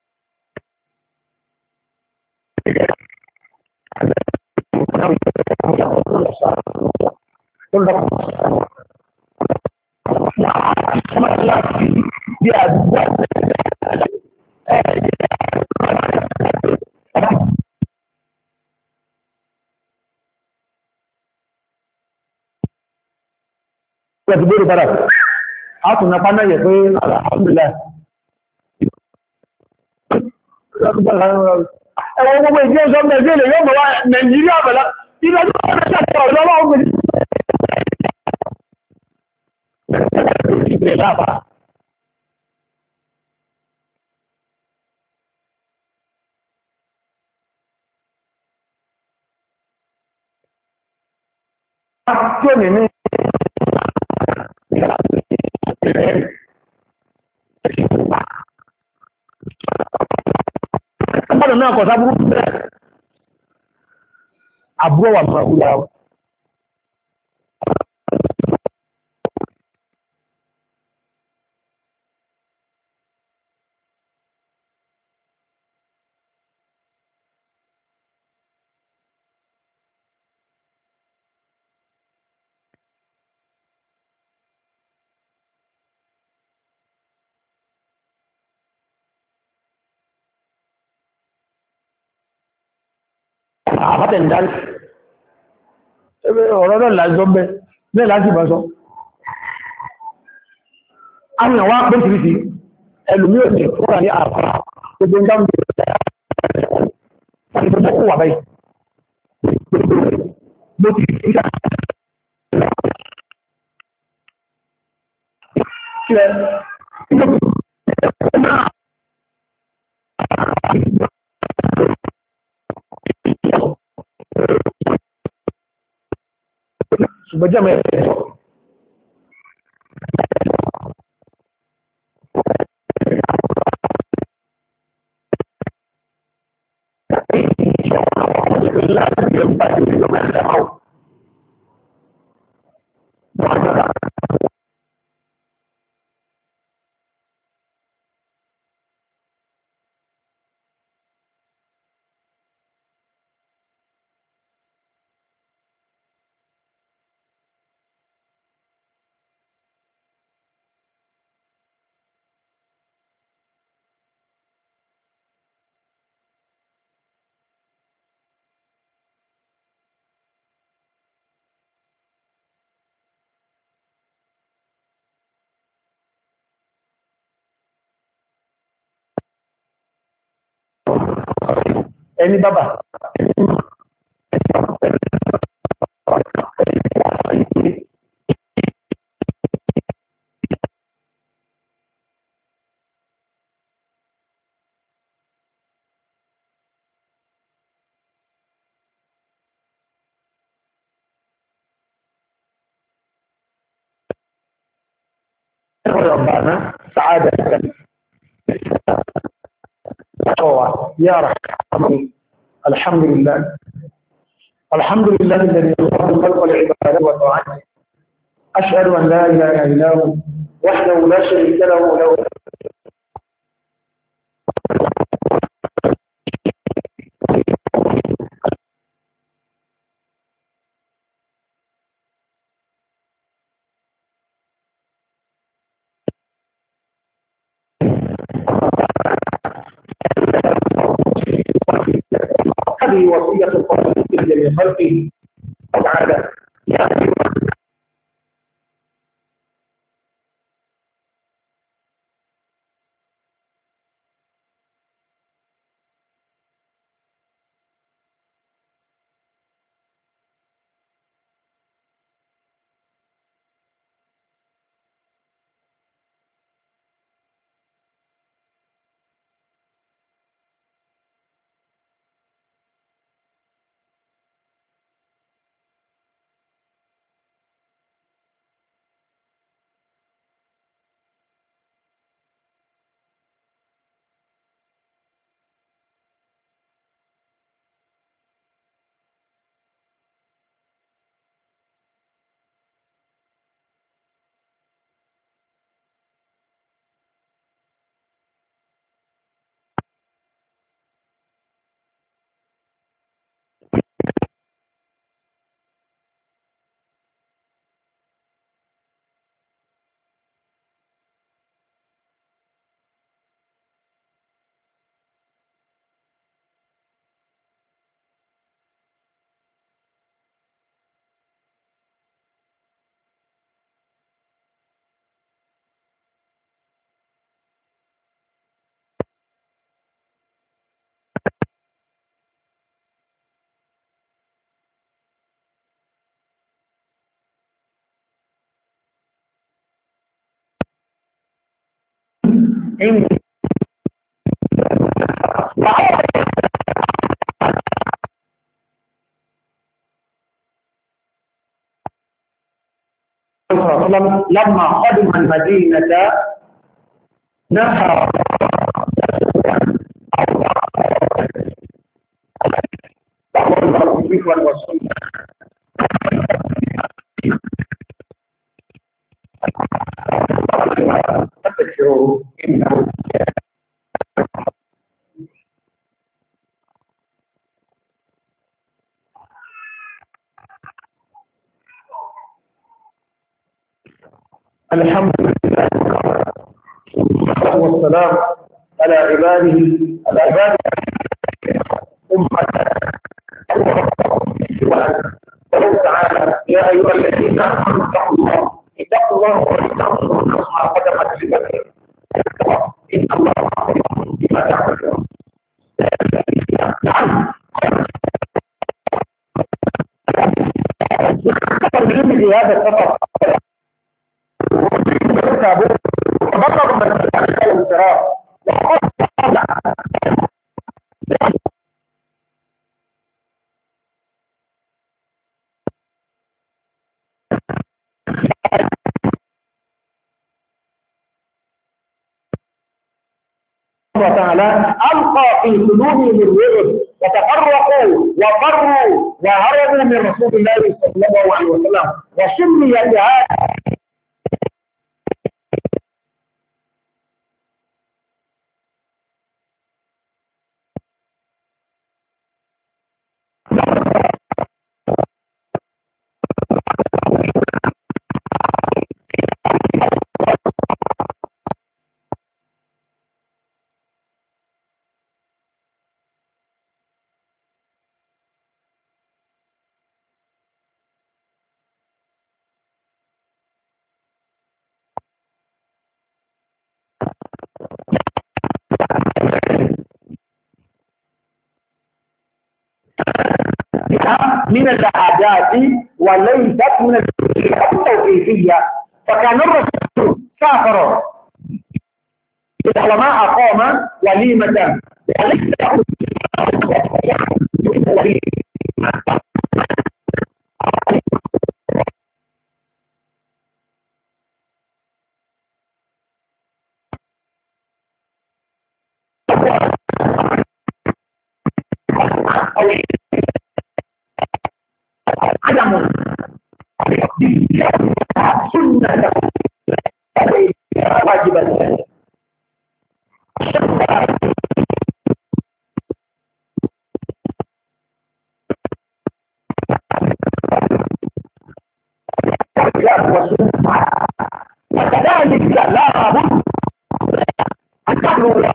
ẹ̀tùgbòrò padà átùnà pánà yẹ̀ pé alhamdulillah ẹwọ́n gbogbo ìdí ẹ̀ṣọ́ mẹ́jẹ́ lè yọ́ mọ̀wá Nàìjíríà bẹ̀lá ìdájọ́ ọ̀rẹ́sẹ̀kọ̀ ọ̀lọ́wọ́ ọgbẹ̀rẹ̀ ìgbẹ̀rẹ̀ láàbá tí ó ní ní ọmọdé náà kọ̀ sábúrú bẹ́ẹ̀ àbúrò wà máa wúlá wọn àbátẹ̀ ń darí ọ̀rọ̀ náà láìsọ́ bẹ́ bẹ́ẹ̀ láti bá sọ àwọn àwọn apẹ́sìrìsì ẹlùmí ò ní fúnra ní àpàrà gbogbo ń dáhùn ìgbẹ̀rẹ̀ wà báyìí ló ti fi ṣíkà ṣùgbọ́n jẹ́ mẹ́rin ẹni bàbá ربنا سعادة يا رحمن الحمد لله الذي يخلق الخلق والعبادة والطاعات أشهد أن لا إله إلا هو وحده لا شريك له هذه وصية القرآن لجميع خلقه تعالى لما قدم المدينة نهى والسنة فاستغفروه إنه الحمد لله والسلام على عباده ولو تعالى يا أيها الذين آمنوا اتقوا الله ولتنظر نفس ما قدمت لغد إن الله بما تعملون في هذا السفر وبطل من الانصراف قلوبهم الرعب وتفرقوا وفروا وهربوا من رسول الله صلى الله عليه وسلم. وسميت هذه من العادات وليست من التوقيفية. فكان الرسول سافر ما أقام وليمة عدم سنة واجبة. وكذلك لا بد أن تخلو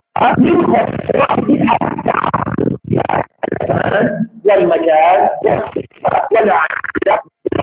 والمكان والعادة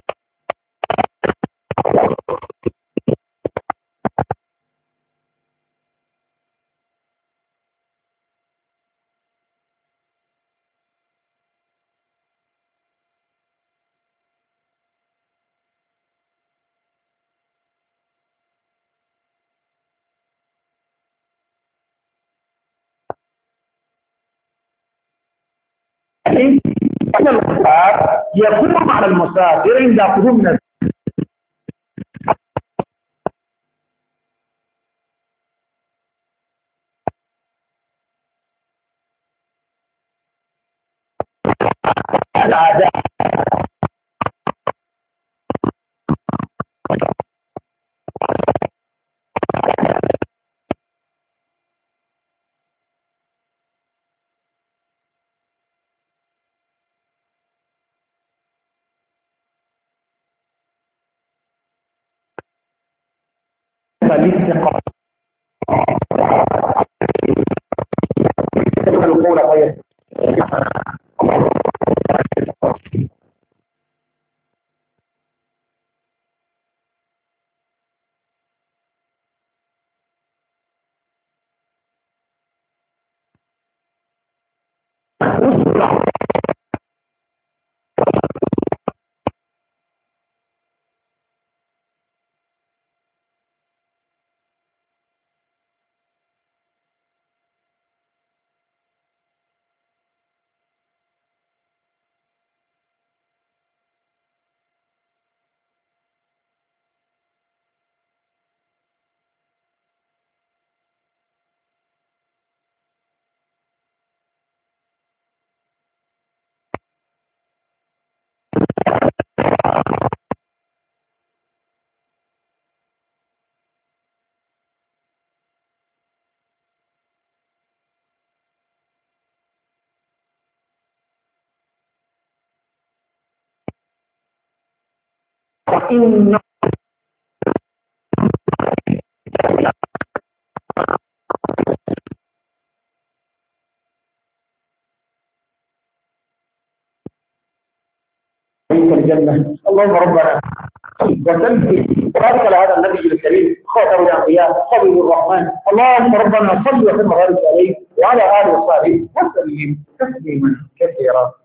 أن الخطاب يكون على المسافر عند قدوم العادة الاستقامة القول طيب. وإن الجنة. اللهم ربنا وسلم وبارك على هذا النبي الكريم خاتم الأنبياء خليل الرحمن. اللهم ربنا صل وسلم وبارك عليه وعلى آله وصحبه وسلم تسليما كثيرا.